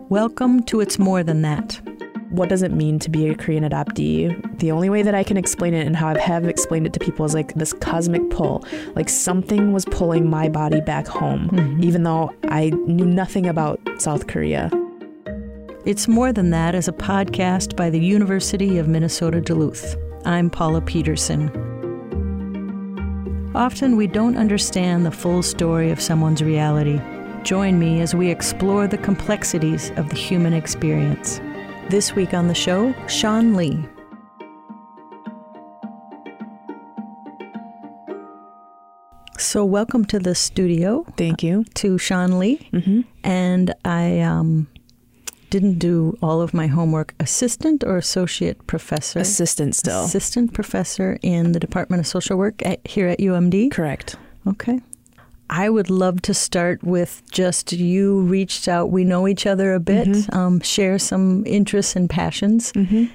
Welcome to It's More Than That. What does it mean to be a Korean adoptee? The only way that I can explain it and how I have explained it to people is like this cosmic pull. Like something was pulling my body back home, even though I knew nothing about South Korea. It's More Than That is a podcast by the University of Minnesota Duluth. I'm Paula Peterson. Often we don't understand the full story of someone's reality. Join me as we explore the complexities of the human experience. This week on the show, Sean Lee. So welcome to the studio. Thank you. To Sean Lee. And I didn't do all of my homework. Assistant or associate professor? Assistant still. Assistant professor in the Department of Social Work here at UMD? Correct. Okay. I would love to start with just you reached out. We know each other a bit, share some interests and passions.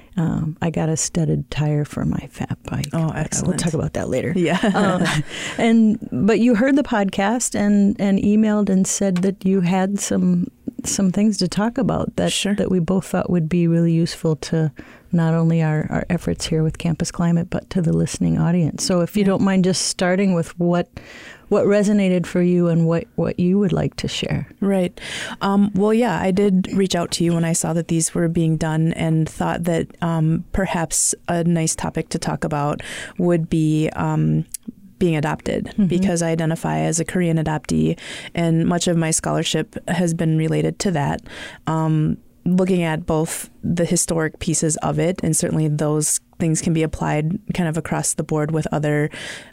I got a studded tire for my fat bike. Oh, excellent. We'll talk about that later. Yeah. But you heard the podcast and emailed and said that you had some things to talk about that we both thought would be really useful to not only our efforts here with Campus Climate, but to the listening audience. So if you don't mind just starting with what resonated for you and what you would like to share. Right. I did reach out to you when I saw that these were being done and thought that perhaps a nice topic to talk about would be being adopted, because I identify as a Korean adoptee, and much of my scholarship has been related to that. Looking at both the historic pieces of it, and certainly those things can be applied kind of across the board with other,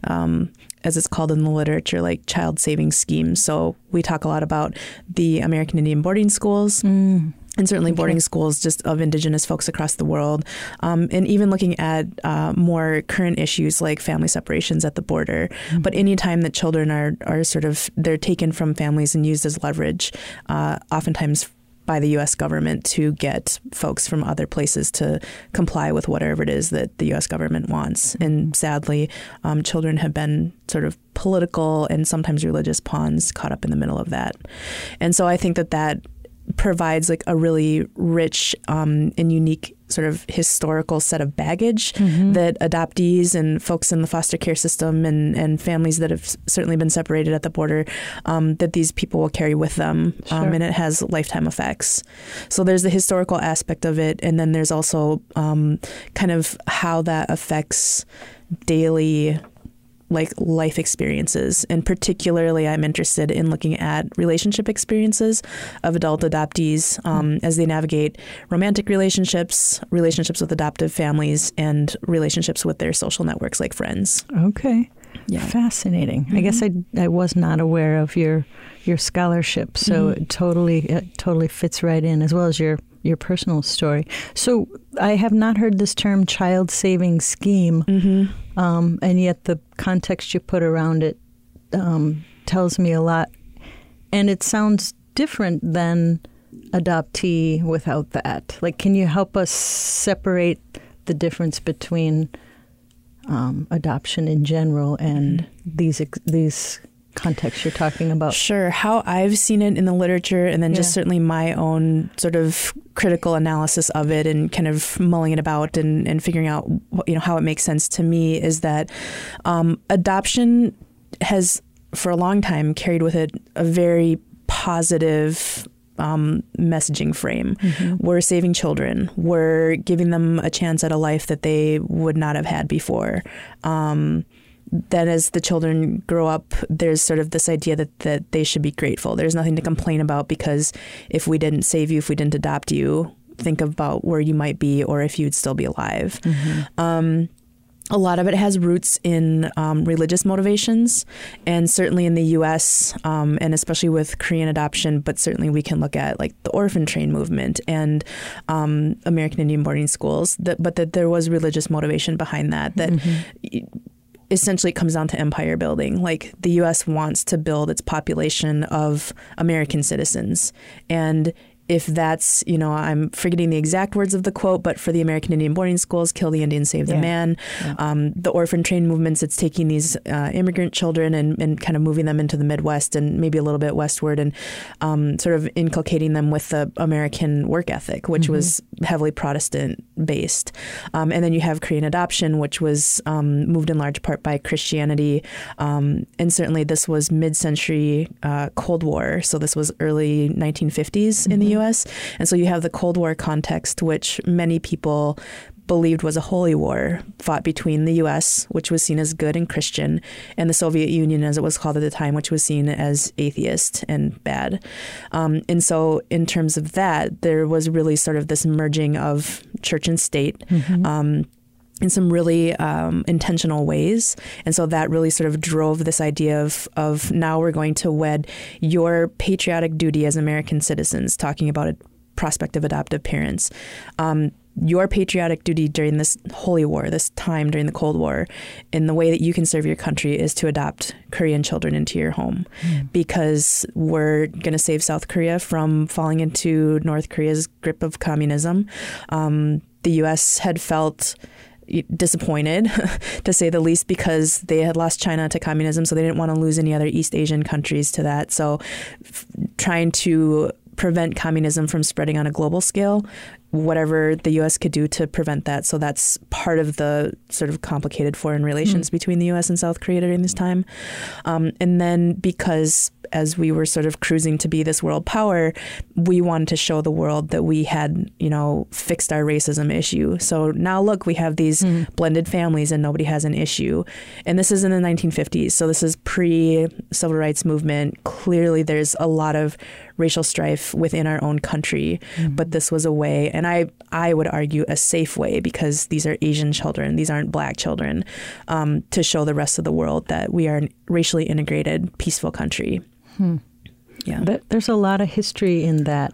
as it's called in the literature, like child saving schemes. So we talk a lot about the American Indian boarding schools. And certainly boarding schools just of Indigenous folks across the world. And even looking at more current issues like family separations at the border. But any time that children are they're taken from families and used as leverage, oftentimes by the U.S. government to get folks from other places to comply with whatever it is that the U.S. government wants. And sadly, children have been sort of political and sometimes religious pawns caught up in the middle of that. And so I think that provides like a really rich and unique sort of historical set of baggage that adoptees and folks in the foster care system and families that have certainly been separated at the border, that these people will carry with them. And it has lifetime effects. So there's the historical aspect of it. And then there's also kind of how that affects daily life experiences. And particularly, I'm interested in looking at relationship experiences of adult adoptees as they navigate romantic relationships with adoptive families, and relationships with their social networks like friends. Okay. Yeah. Fascinating. I guess I was not aware of your scholarship, so it totally fits right in, as well as your personal story. So I have not heard this term child saving scheme, and yet the context you put around it tells me a lot. And it sounds different than adoptee without that. Like, can you help us separate the difference between adoption in general and these context you're talking about? Sure. How I've seen it in the literature, and then just certainly my own sort of critical analysis of it and kind of mulling it about and figuring out how it makes sense to me, is that adoption has for a long time carried with it a very positive messaging frame. We're saving children. We're giving them a chance at a life that they would not have had before. Then as the children grow up, there's sort of this idea that they should be grateful. There's nothing to complain about, because if we didn't save you, if we didn't adopt you, think about where you might be or if you'd still be alive. A lot of it has roots in religious motivations, and certainly in the U.S., and especially with Korean adoption, but certainly we can look at like the orphan train movement and American Indian boarding schools, but that there was religious motivation behind that essentially it comes down to empire building. Like, the U.S. wants to build its population of American citizens, and if that's, I'm forgetting the exact words of the quote, but for the American Indian boarding schools, kill the Indian, save the man. Yeah. The orphan train movements, it's taking these immigrant children and kind of moving them into the Midwest and maybe a little bit westward and sort of inculcating them with the American work ethic, which was heavily Protestant based. And then you have Korean adoption, which was moved in large part by Christianity. And certainly this was mid-century Cold War. So this was early 1950s in the U.S. And so you have the Cold War context, which many people believed was a holy war fought between the U.S., which was seen as good and Christian, and the Soviet Union, as it was called at the time, which was seen as atheist and bad. And so in terms of that, there was really sort of this merging of church and state. In some really intentional ways. And so that really sort of drove this idea of now we're going to wed your patriotic duty as American citizens, talking about a prospective adoptive parents. Your patriotic duty during this holy war, this time during the Cold War, in the way that you can serve your country is to adopt Korean children into your home because we're going to save South Korea from falling into North Korea's grip of communism. The U.S. had felt disappointed, to say the least, because they had lost China to communism, so they didn't want to lose any other East Asian countries to that. So trying to prevent communism from spreading on a global scale, whatever the U.S. could do to prevent that. So that's part of the sort of complicated foreign relations between the U.S. and South Korea during this time. And then because as we were sort of cruising to be this world power, we wanted to show the world that we had, fixed our racism issue. So now look, we have these blended families and nobody has an issue. And this is in the 1950s. So this is pre-civil rights movement. Clearly there's a lot of racial strife within our own country, but this was a way, and I would argue a safe way, because these are Asian children, these aren't Black children, to show the rest of the world that we are a racially integrated, peaceful country. Yeah, there's a lot of history in that.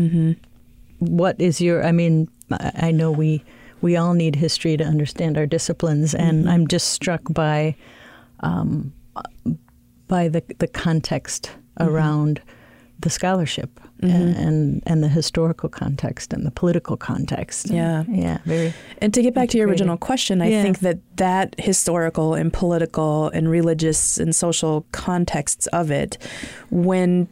What is your? I mean, I know we all need history to understand our disciplines, and I'm just struck by the context around the scholarship and the historical context and the political context. Very. And to get back to your original question, I think that historical and political and religious and social contexts of it, when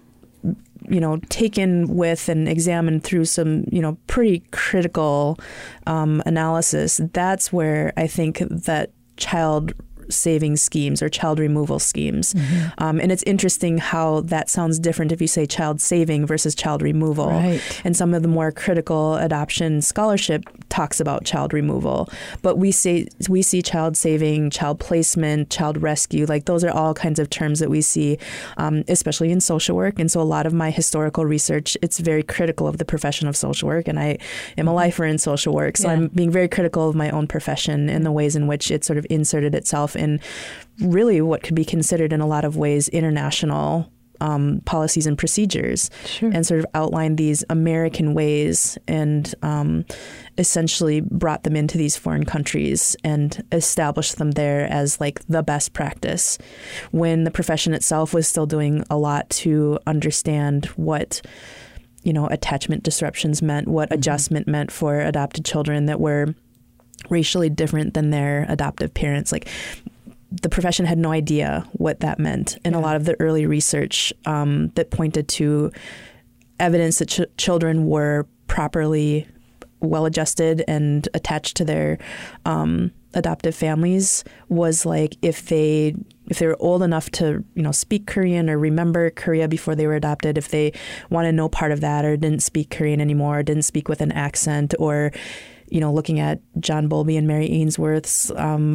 taken with and examined through some pretty critical analysis, that's where I think that child saving schemes or child removal schemes. And it's interesting how that sounds different if you say child saving versus child removal. Right. And some of the more critical adoption scholarship talks about child removal. But we see child saving, child placement, child rescue, like those are all kinds of terms that we see, especially in social work. And so a lot of my historical research, it's very critical of the profession of social work. And I am a lifer in social work. So I'm being very critical of my own profession and the ways in which it sort of inserted itself in really what could be considered in a lot of ways international policies and procedures, and sort of outlined these American ways and essentially brought them into these foreign countries and established them there as like the best practice, when the profession itself was still doing a lot to understand what attachment disruptions meant, what adjustment meant for adopted children that were racially different than their adoptive parents. Like, the profession had no idea what that meant. And a lot of the early research that pointed to evidence that children were properly well-adjusted and attached to their adoptive families was like if they were old enough to speak Korean or remember Korea before they were adopted, if they wanted no part of that or didn't speak Korean anymore, or didn't speak with an accent, or looking at John Bowlby and Mary Ainsworth's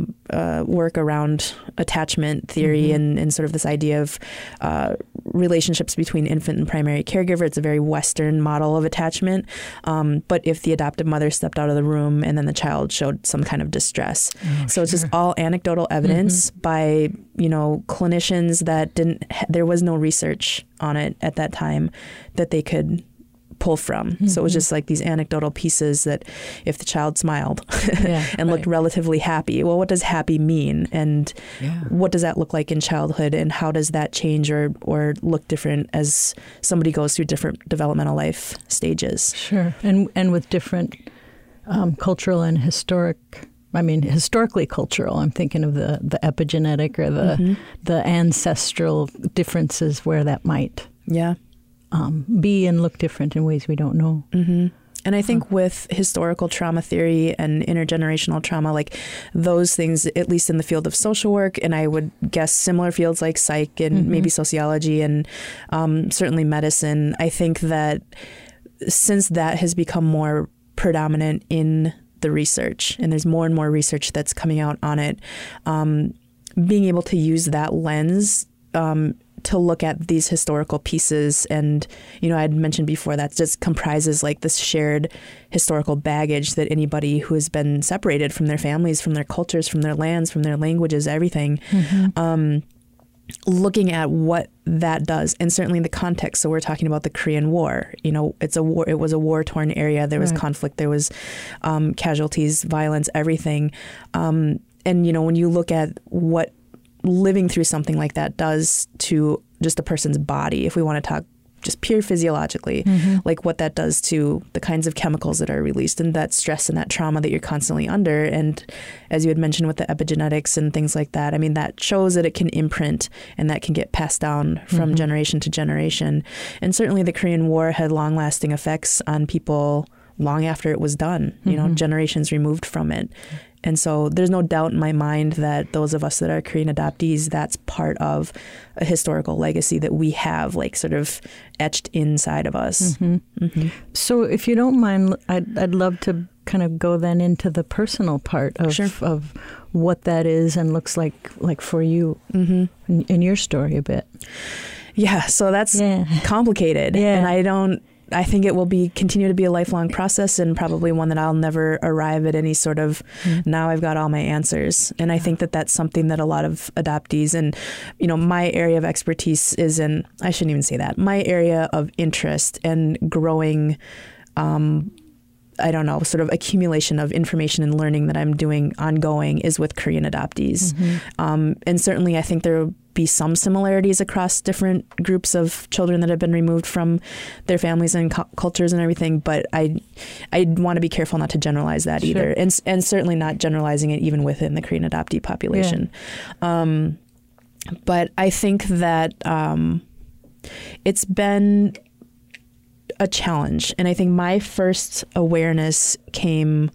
work around attachment theory and sort of this idea of relationships between infant and primary caregiver. It's a very Western model of attachment. But if the adoptive mother stepped out of the room and then the child showed some kind of distress. So it's just all anecdotal evidence by, there was no research on it at that time that they could pull from. So it was just like these anecdotal pieces that if the child smiled and looked relatively happy, well, what does happy mean? And what does that look like in childhood? And how does that change or look different as somebody goes through different developmental life stages? Sure. And with different cultural and historically cultural. I'm thinking of the epigenetic or the ancestral differences where that might be and look different in ways we don't know. And I think with historical trauma theory and intergenerational trauma, like those things, at least in the field of social work, and I would guess similar fields like psych and maybe sociology and certainly medicine, I think that since that has become more predominant in the research, and there's more and more research that's coming out on it, being able to use that lens to look at these historical pieces. And, you know, I'd mentioned before that just comprises like this shared historical baggage that anybody who has been separated from their families, from their cultures, from their lands, from their languages, everything, looking at what that does, and certainly the context. So we're talking about the Korean War. You know, it's a war. It was a war-torn area. There was conflict. There was casualties, violence, everything. And you know, when you look at what living through something like that does to just a person's body, if we want to talk just pure physiologically, like what that does to the kinds of chemicals that are released and that stress and that trauma that you're constantly under. And as you had mentioned with the epigenetics and things like that, I mean, that shows that it can imprint and that can get passed down from generation to generation. And certainly the Korean War had long lasting effects on people long after it was done, you know, generations removed from it. And so there's no doubt in my mind that those of us that are Korean adoptees, that's part of a historical legacy that we have like sort of etched inside of us. So if you don't mind, I'd love to kind of go then into the personal part of what that is and looks like for you in your story a bit. Yeah, so that's complicated. And I think it will continue to be a lifelong process, and probably one that I'll never arrive at any sort of, now I've got all my answers. And I think that that's something that a lot of adoptees, and, you know, my area of expertise is in, I shouldn't even say that, my area of interest and growing, I don't know, sort of accumulation of information and learning that I'm doing ongoing is with Korean adoptees. And certainly I think there will be some similarities across different groups of children that have been removed from their families and cultures and everything. But I want to be careful not to generalize that either. And certainly not generalizing it even within the Korean adoptee population. But I think that it's been a challenge. And I think my first awareness came,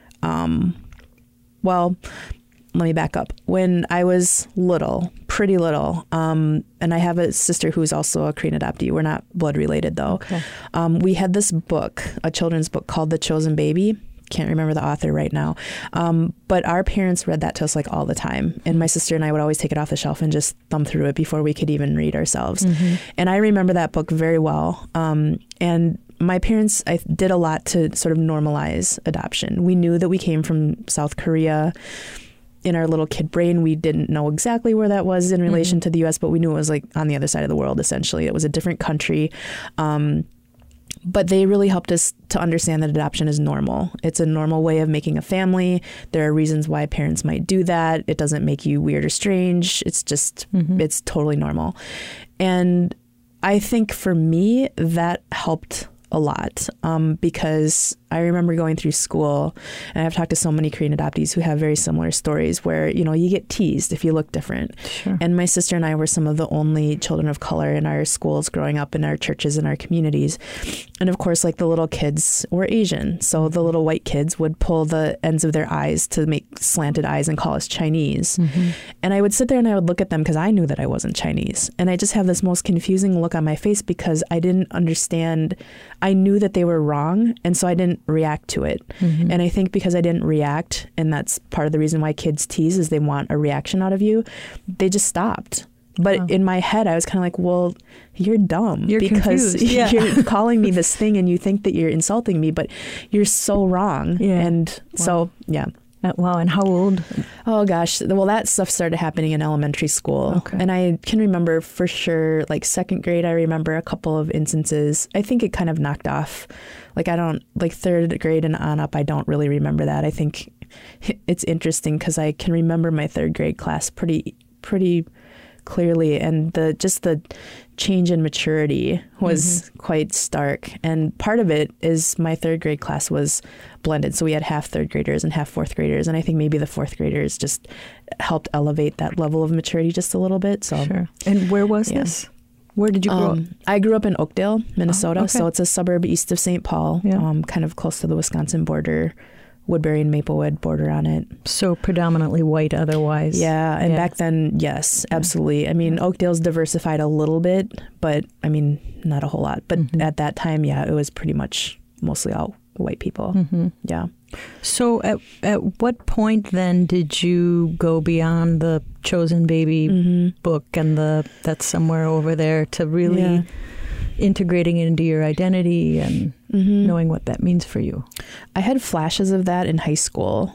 let me back up. When I was little, pretty little, and I have a sister who's also a Korean adoptee. We're not blood related though. We had this book, a children's book called The Chosen Baby. Can't remember the author right now. But our parents read that to us like all the time. And my sister and I would always take it off the shelf and just thumb through it before we could even read ourselves. And I remember that book very well. And my parents did a lot to sort of normalize adoption. We knew that we came from South Korea. In our little kid brain, we didn't know exactly where that was in relation to the U.S., but we knew it was like on the other side of the world, essentially. It was a different country. But they really helped us to understand that adoption is normal. It's a normal way of making a family. There are reasons why parents might do that. It doesn't make you weird or strange. It's just, it's totally normal. And I think for me, that helped a lot because I remember going through school, and I've talked to so many Korean adoptees who have very similar stories where, you know, you get teased if you look different. And my sister and I were some of the only children of color in our schools growing up, in our churches and our communities. And of course, like the little kids were Asian. So the little white kids would pull the ends of their eyes to make slanted eyes and call us Chinese. And I would sit there and I would look at them because I knew that I wasn't Chinese. And I just have this most confusing look on my face because I didn't understand. I knew that they were wrong, and so I didn't react to it. And I think because I didn't react, and that's part of the reason why kids tease, is they want a reaction out of you, they just stopped. But in my head, I was kind of like, well, you're dumb. You're because confused. You're calling me this thing and you think that you're insulting me, but you're so wrong. And so, Wow. And how old? Oh, gosh. Well, that stuff started happening in elementary school. Okay. And I can remember for sure, like second grade, I remember a couple of instances. I think it kind of knocked off. Like third grade and on up, I don't really remember that. I think it's interesting because I can remember my third grade class pretty clearly, and the change in maturity was quite stark. And part of it is my third grade class was blended, so we had half third graders and half fourth graders, and I think maybe the fourth graders just helped elevate that level of maturity just a little bit. So sure. And where was this? Where did you grow up? I grew up in Oakdale, Minnesota. Oh, okay. So it's a suburb east of St. Paul, kind of close to the Wisconsin border. Woodbury and Maplewood border on it. So predominantly white otherwise. Yeah. And back then, yes, absolutely. I mean, Oakdale's diversified a little bit, but I mean, not a whole lot. But at that time, it was pretty much mostly all white people. Yeah. So at what point then did you go beyond the Chosen Baby book and that's somewhere over there to really integrating it into your identity and knowing what that means for you? I had flashes of that in high school.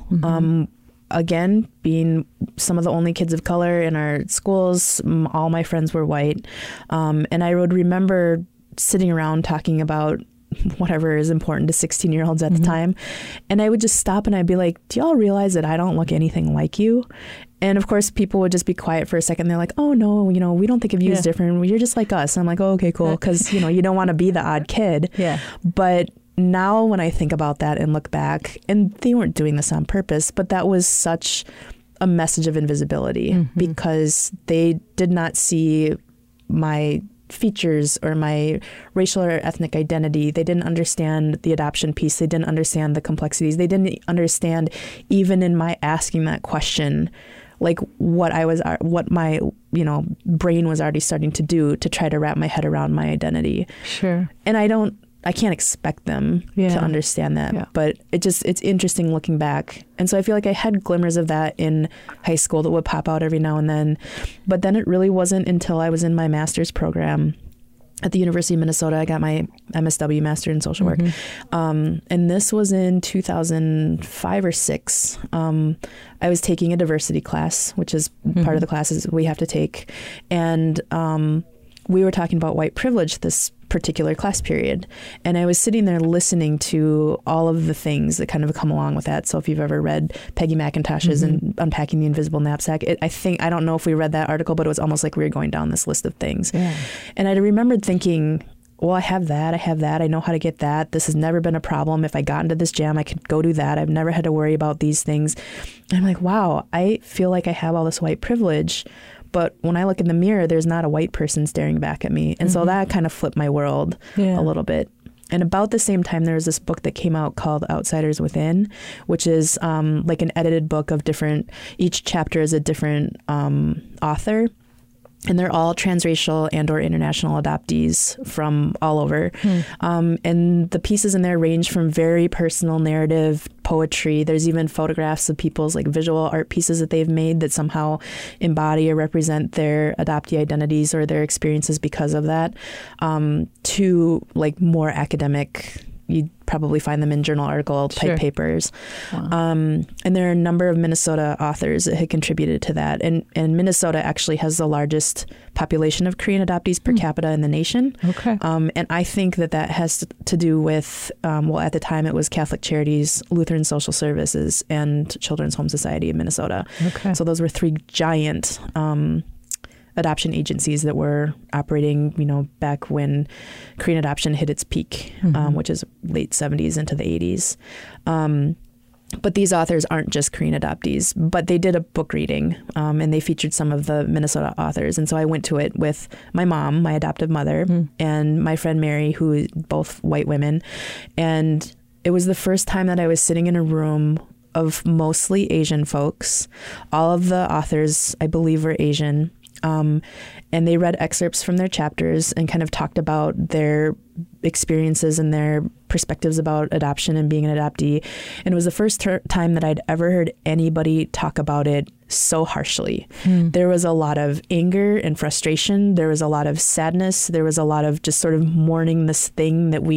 Again, being some of the only kids of color in our schools, all my friends were white. And I would remember sitting around talking about whatever is important to 16-year-olds at the time. And I would just stop and I'd be like, do y'all realize that I don't look anything like you? And of course, people would just be quiet for a second. They're like, oh, no, we don't think of you as different. You're just like us. And I'm like, oh, OK, cool. Because, you don't want to be the odd kid. Yeah. But now when I think about that and look back, and they weren't doing this on purpose, but that was such a message of invisibility because they did not see my features or my racial or ethnic identity. They didn't understand the adoption piece. They didn't understand the complexities. They didn't understand, even in my asking that question, like what my brain was already starting to do to try to wrap my head around my identity. Sure. And I can't expect them to understand that, but it's interesting looking back. And so I feel like I had glimmers of that in high school that would pop out every now and then. But then it really wasn't until I was in my master's program at the University of Minnesota. I got my MSW, Master in Social Work. And this was in 2005 or 6. I was taking a diversity class, which is part of the classes we have to take. And we were talking about white privilege this particular class period. And I was sitting there listening to all of the things that kind of come along with that. So if you've ever read Peggy McIntosh's and Unpacking the Invisible Knapsack, I don't know if we read that article, but it was almost like we were going down this list of things. Yeah. And I remembered thinking, well, I have that. I know how to get that. This has never been a problem. If I got into this jam, I could go do that. I've never had to worry about these things. And I'm like, wow, I feel like I have all this white privilege. But when I look in the mirror, there's not a white person staring back at me. And so that kind of flipped my world a little bit. And about the same time, there was this book that came out called Outsiders Within, which is like an edited book of each chapter is a different author. And they're all transracial and or international adoptees from all over. And the pieces in there range from very personal narrative poetry. There's even photographs of people's like visual art pieces that they've made that somehow embody or represent their adoptee identities or their experiences because of that, to like more academic. You'd probably find them in journal article type papers. Wow. And there are a number of Minnesota authors that had contributed to that. And Minnesota actually has the largest population of Korean adoptees per capita in the nation. Okay. And I think that has to do with, at the time it was Catholic Charities, Lutheran Social Services, and Children's Home Society of Minnesota. Okay. So those were 3 giant adoption agencies that were operating, back when Korean adoption hit its peak, which is late 70s into the 80s. But these authors aren't just Korean adoptees, but they did a book reading, and they featured some of the Minnesota authors. And so I went to it with my mom, my adoptive mother, and my friend Mary, who is both white women. And it was the first time that I was sitting in a room of mostly Asian folks. All of the authors, I believe, were Asian. And they read excerpts from their chapters and kind of talked about their experiences and their perspectives about adoption and being an adoptee. And it was the first time that I'd ever heard anybody talk about it so harshly. There was a lot of anger and frustration. There was a lot of sadness. There was a lot of just sort of mourning this thing that we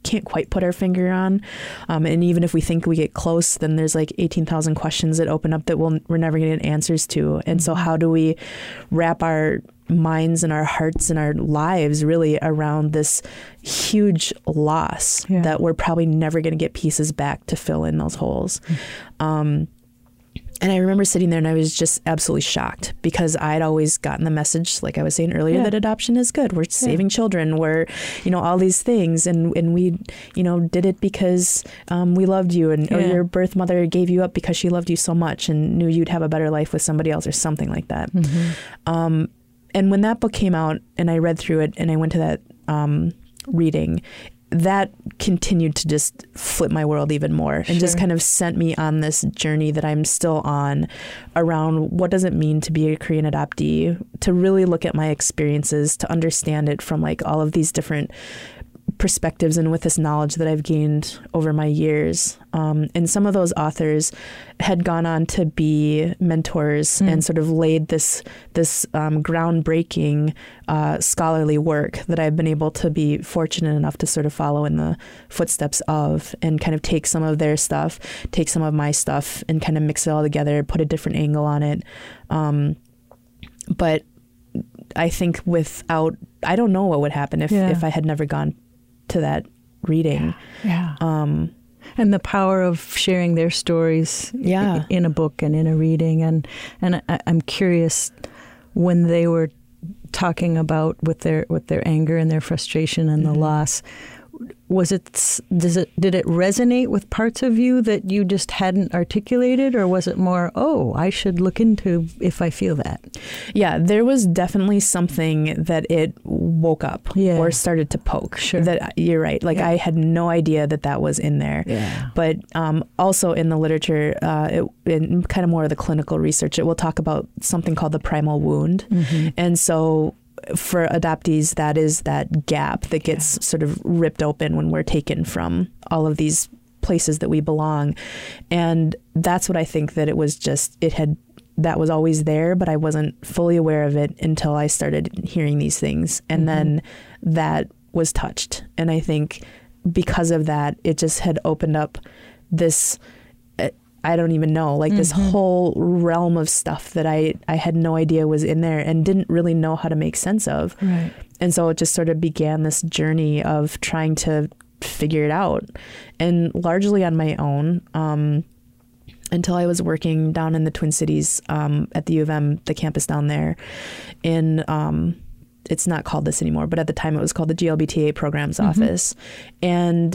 can't quite put our finger on. And even if we think we get close, then there's like 18,000 questions that open up that we're never going to get answers to. And so how do we wrap our minds and our hearts and our lives really around this huge loss that we're probably never going to get pieces back to fill in those holes? And I remember sitting there and I was just absolutely shocked because I'd always gotten the message, like I was saying earlier, that adoption is good. We're saving children. We're, all these things. And we, did it because we loved you or your birth mother gave you up because she loved you so much and knew you'd have a better life with somebody else or something like that. And when that book came out and I read through it and I went to that reading, that continued to just flip my world even more and just kind of sent me on this journey that I'm still on around what does it mean to be a Korean adoptee, to really look at my experiences, to understand it from like all of these different perspectives and with this knowledge that I've gained over my years. And some of those authors had gone on to be mentors and sort of laid this groundbreaking scholarly work that I've been able to be fortunate enough to sort of follow in the footsteps of and kind of take some of their stuff, take some of my stuff and kind of mix it all together, put a different angle on it. But I think I don't know what would happen if I had never gone to that reading. And the power of sharing their stories in a book and in a reading. And I'm curious, when they were talking about with their anger and their frustration and the loss, did it resonate with parts of you that you just hadn't articulated, or was it more, I should look into if I feel that? Yeah, there was definitely something that it woke up or started to poke. That you're right. Like I had no idea that was in there. But also in the literature, in kind of more of the clinical research, it will talk about something called the primal wound. And so for adoptees, that is that gap that gets sort of ripped open when we're taken from all of these places that we belong. And that's what I think that it was that was always there, but I wasn't fully aware of it until I started hearing these things. And then that was touched. And I think because of that, it just had opened up this, I don't even know, like this whole realm of stuff that I had no idea was in there and didn't really know how to make sense of. And so it just sort of began this journey of trying to figure it out, and largely on my own, until I was working down in the Twin Cities at the U of M, the campus down there in, it's not called this anymore, but at the time it was called the GLBTA programs office. And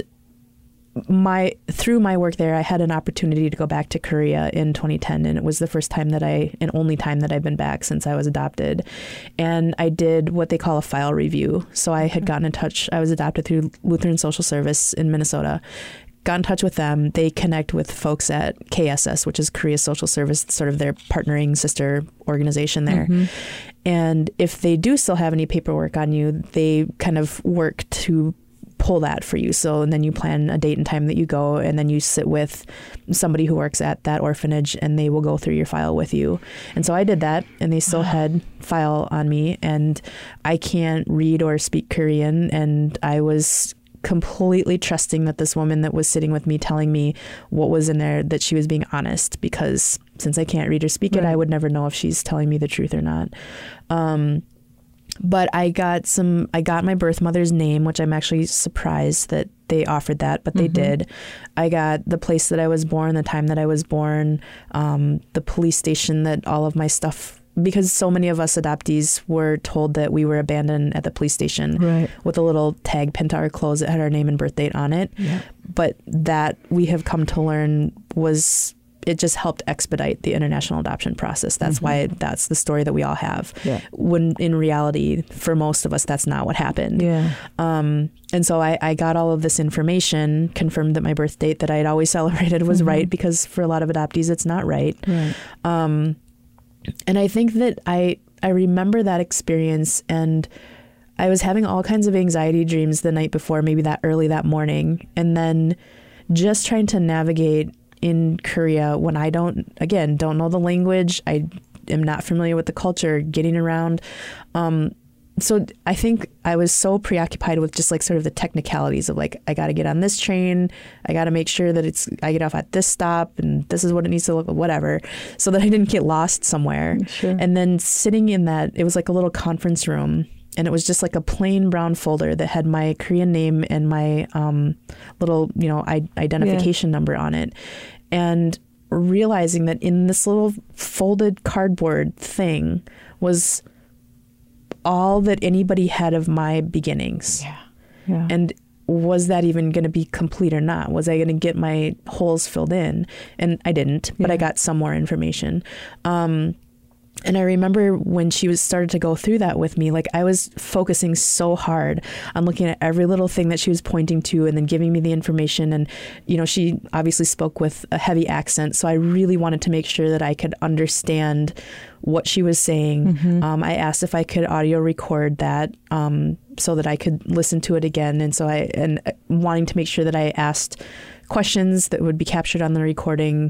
through my work there, I had an opportunity to go back to Korea in 2010, and it was the first time and only time that I've been back since I was adopted. And I did what they call a file review. So I had gotten in touch. I was adopted through Lutheran Social Service in Minnesota. Got in touch with them. They connect with folks at KSS, which is Korea Social Service, sort of their partnering sister organization there. And if they do still have any paperwork on you, they kind of work to pull that for you. So, and then you plan a date and time that you go, and then you sit with somebody who works at that orphanage, and they will go through your file with you. And so I did that, and they still had file on me, and I can't read or speak Korean, and I was completely trusting that this woman that was sitting with me telling me what was in there, that she was being honest, because since I can't read or speak it, I would never know if she's telling me the truth or not. But I got my birth mother's name, which I'm actually surprised that they offered that, but they did. I got the place that I was born, the time that I was born, the police station that all of my stuff, because so many of us adoptees were told that we were abandoned at the police station with a little tag pinned to our clothes that had our name and birth date on it. But that we have come to learn it just helped expedite the international adoption process. That's why that's the story that we all have. When in reality, for most of us, that's not what happened. And so I got all of this information, confirmed that my birth date that I had always celebrated was right, because for a lot of adoptees, it's not right. And I think that I remember that experience, and I was having all kinds of anxiety dreams the night before, maybe that early that morning, and then just trying to navigate in Korea when I don't know the language. I am not familiar with the culture, getting around. so I think I was so preoccupied with just like sort of the technicalities of like, I got to get on this train. I got to make sure that I get off at this stop and this is what it needs to look like, whatever, so that I didn't get lost somewhere. Sure. And then sitting in that, it was like a little conference room, and it was just like a plain brown folder that had my Korean name and my little, identification number on it. And realizing that in this little folded cardboard thing was all that anybody had of my beginnings. Yeah. And was that even going to be complete or not? Was I going to get my holes filled in? And I didn't, but I got some more information. And I remember when she started to go through that with me, like I was focusing so hard on looking at every little thing that she was pointing to and then giving me the information. And, she obviously spoke with a heavy accent. So I really wanted to make sure that I could understand what she was saying. Mm-hmm. I asked if I could audio record that so that I could listen to it again. And so wanting to make sure that I asked questions that would be captured on the recording.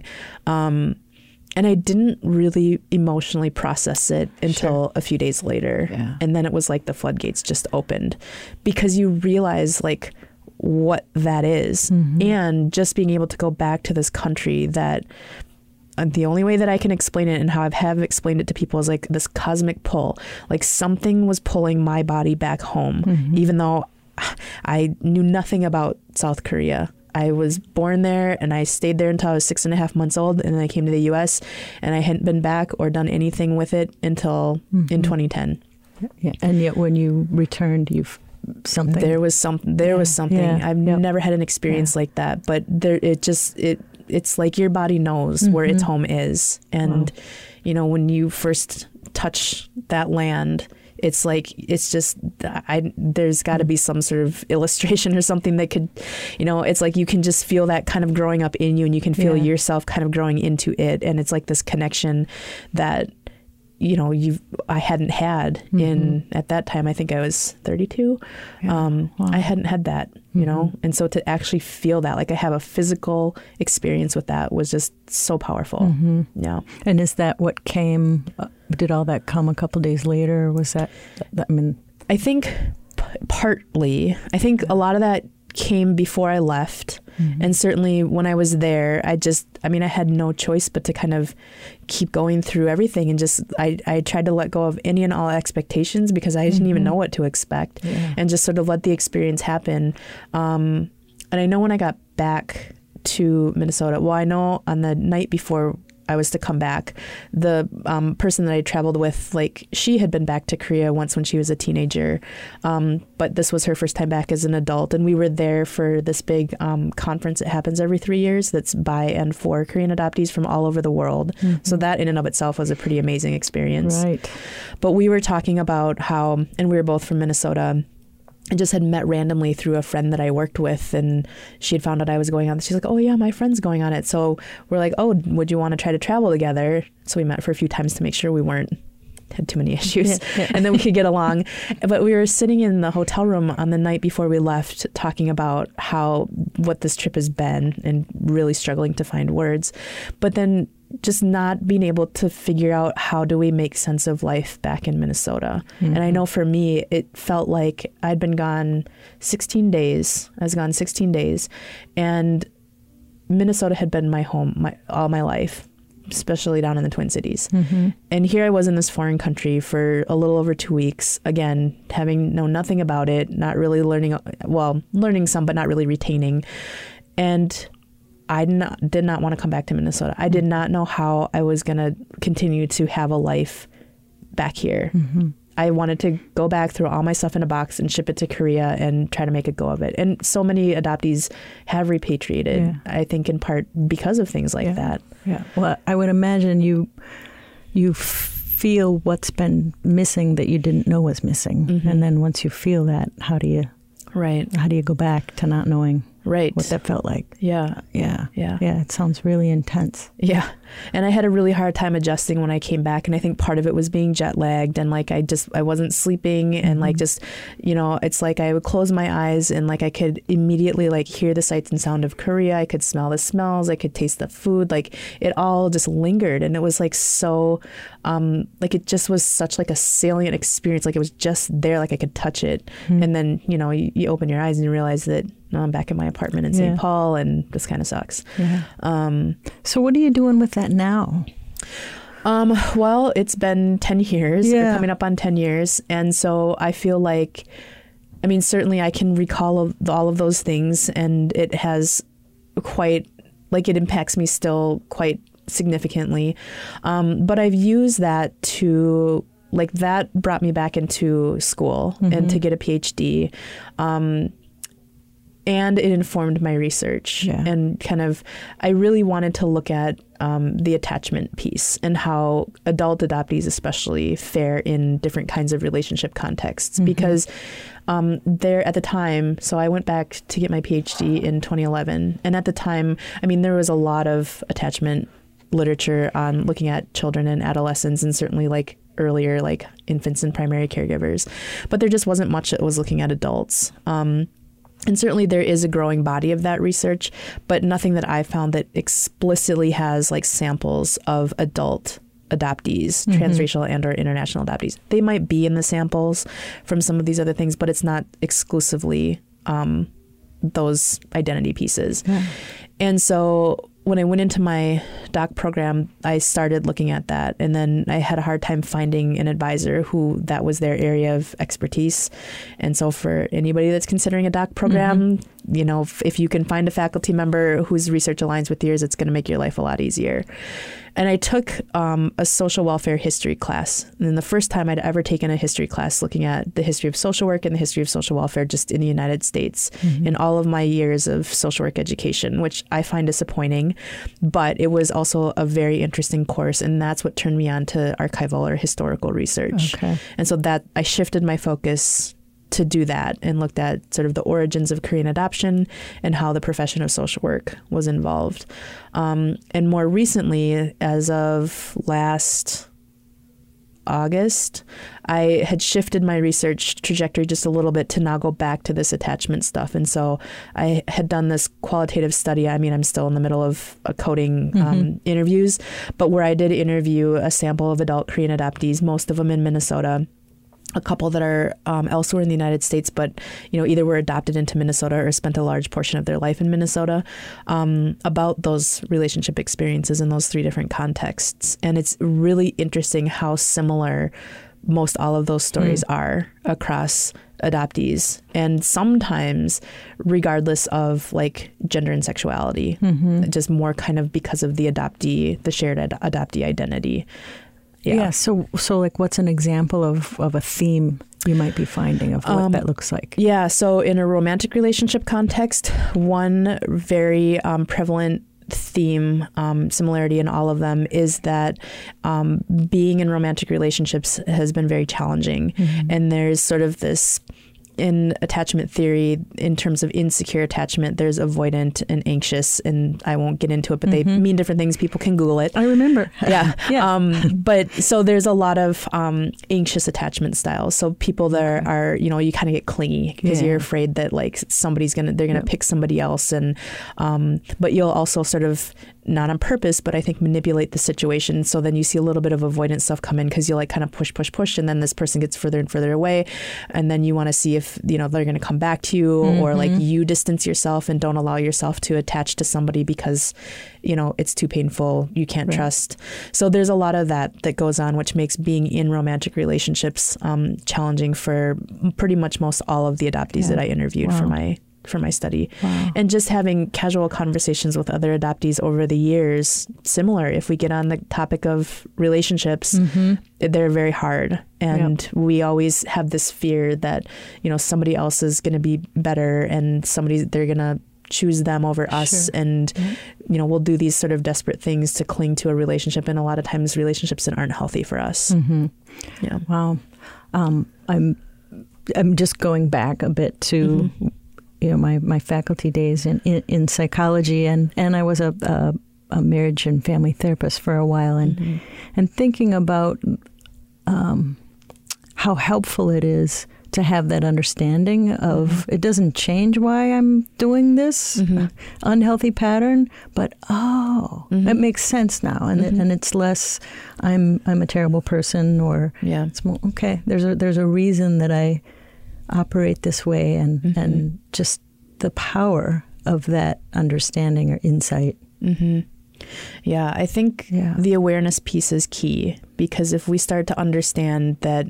And I didn't really emotionally process it until a few days later. Yeah. And then it was like the floodgates just opened, because you realize like what that is. Mm-hmm. And just being able to go back to this country that the only way that I can explain it and how I have explained it to people is like this cosmic pull, like something was pulling my body back home, even though I knew nothing about South Korea. I was born there and I stayed there until I was 6.5 months old, and then I came to the U.S. and I hadn't been back or done anything with it until in 2010. Yeah. And yet when you returned, there was something. Yeah. I've never had an experience like that, but it's like your body knows where its home is. And, when you first touch that land, it's like, there's got to be some sort of illustration or something that could, it's like you can just feel that kind of growing up in you, and you can feel yourself kind of growing into it. And it's like this connection that, I hadn't had at that time. I think I was 32. Wow. I hadn't had that, and so to actually feel that, like I have a physical experience with that, was just so powerful. Yeah. And is that what came, did all that come a couple days later? Or was that, I think partly, a lot of that came before I left. And certainly when I was there, I had no choice but to kind of keep going through everything. And just, I tried to let go of any and all expectations, because I didn't even know what to expect, and just sort of let the experience happen. And I know when I got back to Minnesota, I know on the night before I was to come back, the person that I traveled with, like, she had been back to Korea once when she was a teenager, but this was her first time back as an adult, and we were there for this big conference that happens every 3 years that's by and for Korean adoptees from all over the world. So that in and of itself was a pretty amazing experience. Right. But we were talking about how, and we were both from Minnesota, I just had met randomly through a friend that I worked with, and she had found out I was going on. She's like, oh yeah, my friend's going on it. So we're like, oh, would you want to try to travel together? So we met for a few times to make sure we had too many issues and then we could get along. But we were sitting in the hotel room on the night before we left, talking about what this trip has been, and really struggling to find words. But then just not being able to figure out how do we make sense of life back in Minnesota. And I know for me, it felt like I'd been gone 16 days. I was gone 16 days. And Minnesota had been my home all my life, especially down in the Twin Cities. And here I was in this foreign country for a little over 2 weeks, again, having known nothing about it, not really learning some, but not really retaining. And I did not want to come back to Minnesota. I did not know how I was going to continue to have a life back here. I wanted to go back, throw all my stuff in a box and ship it to Korea and try to make a go of it. And so many adoptees have repatriated, I think in part because of things like that. Yeah. Well, I would imagine you feel what's been missing that you didn't know was missing. And then once you feel that, how do you go back to not knowing? Right. what that felt like. Yeah. Yeah. Yeah. Yeah. It sounds really intense. Yeah. And I had a really hard time adjusting when I came back. And I think part of it was being jet lagged and like I wasn't sleeping and like just, you know, it's like I would close my eyes and like I could immediately like hear the sights and sound of Korea. I could smell the smells. I could taste the food. Like it all just lingered. And it was like so, like it just was such like a salient experience. Like it was just there, like I could touch it. And then, you know, you open your eyes and you realize that no, I'm back in my apartment in St. Paul and this kind of sucks. Yeah. So what are you doing with that now? Well, it's been 10 years, Yeah. coming up on 10 years. And so I feel like, I mean, certainly I can recall all of those things and it has quite, like it impacts me still quite significantly. But I've used that to, like that brought me back into school and to get a PhD. And it informed my research and kind of, I really wanted to look at the attachment piece and how adult adoptees especially fare in different kinds of relationship contexts because there at the time, so I went back to get my PhD in 2011. And at the time, I mean, there was a lot of attachment literature on looking at children and adolescents and certainly like earlier, like infants and primary caregivers. But there just wasn't much that was looking at adults. And certainly there is a growing body of that research, but nothing that I've found that explicitly has like samples of adult adoptees, transracial and or international adoptees. They might be in the samples from some of these other things, but it's not exclusively those identity pieces. Yeah. And so when I went into my doc program, I started looking at that. And then I had a hard time finding an advisor who that was their area of expertise. And so for anybody that's considering a doc program, you know, if you can find a faculty member whose research aligns with yours, it's going to make your life a lot easier. And I took a social welfare history class. And the first time I'd ever taken a history class looking at the history of social work and the history of social welfare just in the United States in all of my years of social work education, which I find disappointing. But it was also a very interesting course. And that's what turned me on to archival or historical research. Okay. And so that I shifted my focus to do that and looked at sort of the origins of Korean adoption and how the profession of social work was involved. And more recently, as of last August, I had shifted my research trajectory just a little bit to now go back to this attachment stuff. And so I had done this qualitative study. I mean, I'm still in the middle of coding interviews, but where I did interview a sample of adult Korean adoptees, most of them in Minnesota, a couple that are elsewhere in the United States, but you know, either were adopted into Minnesota or spent a large portion of their life in Minnesota, about those relationship experiences in those three different contexts. And it's really interesting how similar most all of those stories are across adoptees, and sometimes regardless of like gender and sexuality, just more kind of because of the shared adoptee identity. Yeah. So like what's an example of a theme you might be finding of what that looks like? Yeah. So in a romantic relationship context, one very prevalent theme, similarity in all of them, is that being in romantic relationships has been very challenging. And there's sort of this, in attachment theory, in terms of insecure attachment, there's avoidant and anxious, and I won't get into it, but they mean different things. People can Google it. I remember. Yeah. But so there's a lot of anxious attachment styles. So people that are, you know, you kind of get clingy because you're afraid that like they're gonna pick somebody else, and but you'll also sort of, not on purpose, but I think manipulate the situation. So then you see a little bit of avoidant stuff come in because you like kind of push, and then this person gets further and further away, and then you want to see if, you know, they're going to come back to you, or like you distance yourself and don't allow yourself to attach to somebody because, you know, it's too painful, you can't trust. So there's a lot of that goes on, which makes being in romantic relationships challenging for pretty much most all of the adoptees that I interviewed for my study. And just having casual conversations with other adoptees over the years, similar, if we get on the topic of relationships, they're very hard. And we always have this fear that, you know, somebody else is going to be better and they're going to choose them over us. And, you know, we'll do these sort of desperate things to cling to a relationship. And a lot of times relationships that aren't healthy for us. Wow. I'm just going back a bit to my faculty days in psychology, and I was a marriage and family therapist for a while, and thinking about how helpful it is to have that understanding of it doesn't change why I'm doing this unhealthy pattern, but it makes sense now, and it's less I'm a terrible person, or it's more, okay, there's a reason that I operate this way, and just the power of that understanding or insight. Yeah, I think the awareness piece is key, because if we start to understand that,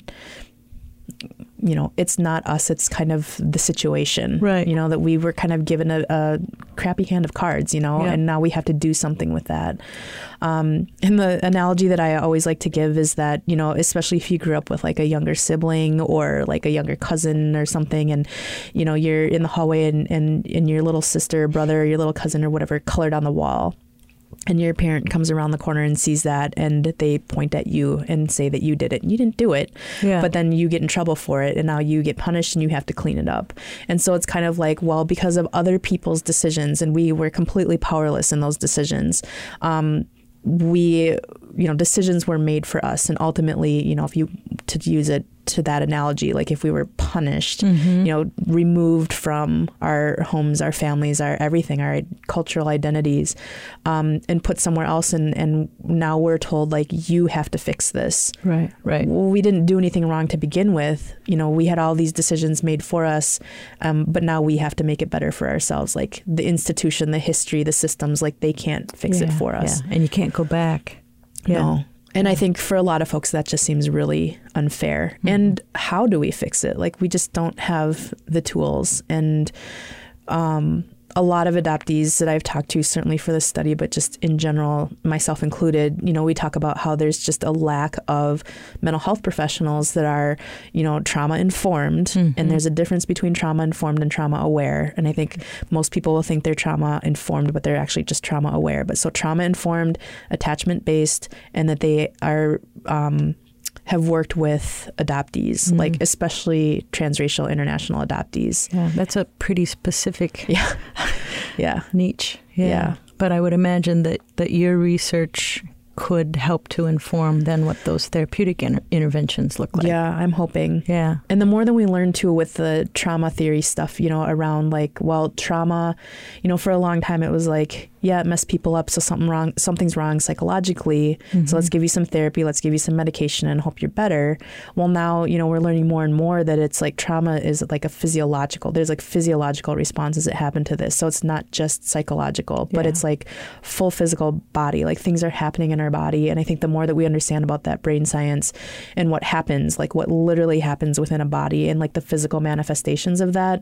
it's not us, it's kind of the situation, right? That we were kind of given a crappy hand of cards, and now we have to do something with that. And the analogy that I always like to give is that, especially if you grew up with like a younger sibling or like a younger cousin or something, and, you're in the hallway and your little sister or brother or your little cousin or whatever colored on the wall. And your parent comes around the corner and sees that, and they point at you and say that you did it. You didn't do it, but then you get in trouble for it, and now you get punished and you have to clean it up. And so it's kind of like, well, because of other people's decisions, and we were completely powerless in those decisions, decisions were made for us. And ultimately, if you, to use it to that analogy, like if we were punished, removed from our homes, our families, our everything, our cultural identities, and put somewhere else. And now we're told, like, you have to fix this. Right. Well, we didn't do anything wrong to begin with. We had all these decisions made for us, but now we have to make it better for ourselves. Like the institution, the history, the systems, like they can't fix it for us. And you can't go back. No. And I think for a lot of folks, that just seems really unfair. And how do we fix it? Like, we just don't have the tools. And a lot of adoptees that I've talked to, certainly for this study, but just in general, myself included, we talk about how there's just a lack of mental health professionals that are, trauma informed. And there's a difference between trauma informed and trauma aware. And I think most people will think they're trauma informed, but they're actually just trauma aware. But so trauma informed, attachment based, and that they are have worked with adoptees, like especially transracial international adoptees. Yeah, that's a pretty specific niche. Yeah. But I would imagine that your research could help to inform then what those therapeutic interventions look like. Yeah, I'm hoping. Yeah. And the more that we learn too with the trauma theory stuff, around like, well, trauma, for a long time it was like, it messed people up, so something's wrong psychologically. So let's give you some therapy, let's give you some medication and hope you're better. Well, now, we're learning more and more that it's like trauma is like there's like physiological responses that happen to this. So it's not just psychological, but it's like full physical body, like things are happening in our body. And I think the more that we understand about that brain science and what happens, like what literally happens within a body and like the physical manifestations of that,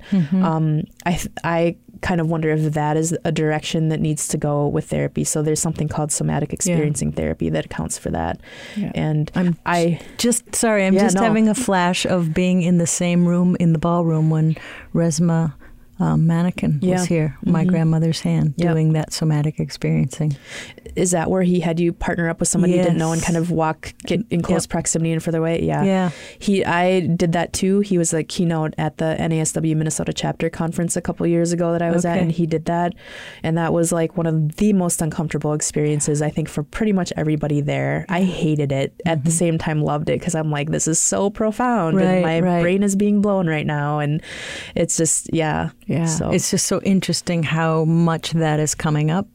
I kind of wonder if that is a direction that needs to go with therapy. So there's something called somatic experiencing therapy that accounts for that. Yeah. And I'm just having a flash of being in the same room in the ballroom when Resmaa Mannequin was here, my grandmother's hand, doing that somatic experiencing. Is that where he had you partner up with somebody you didn't know and kind of get in close proximity and further away? Yeah. I did that too. He was a keynote at the NASW Minnesota chapter conference a couple years ago that I was at, and he did that. And that was like one of the most uncomfortable experiences, I think, for pretty much everybody there. I hated it. At the same time, loved it, because I'm like, this is so profound. And my brain is being blown right now. And it's just, Yeah. So it's just so interesting how much that is coming up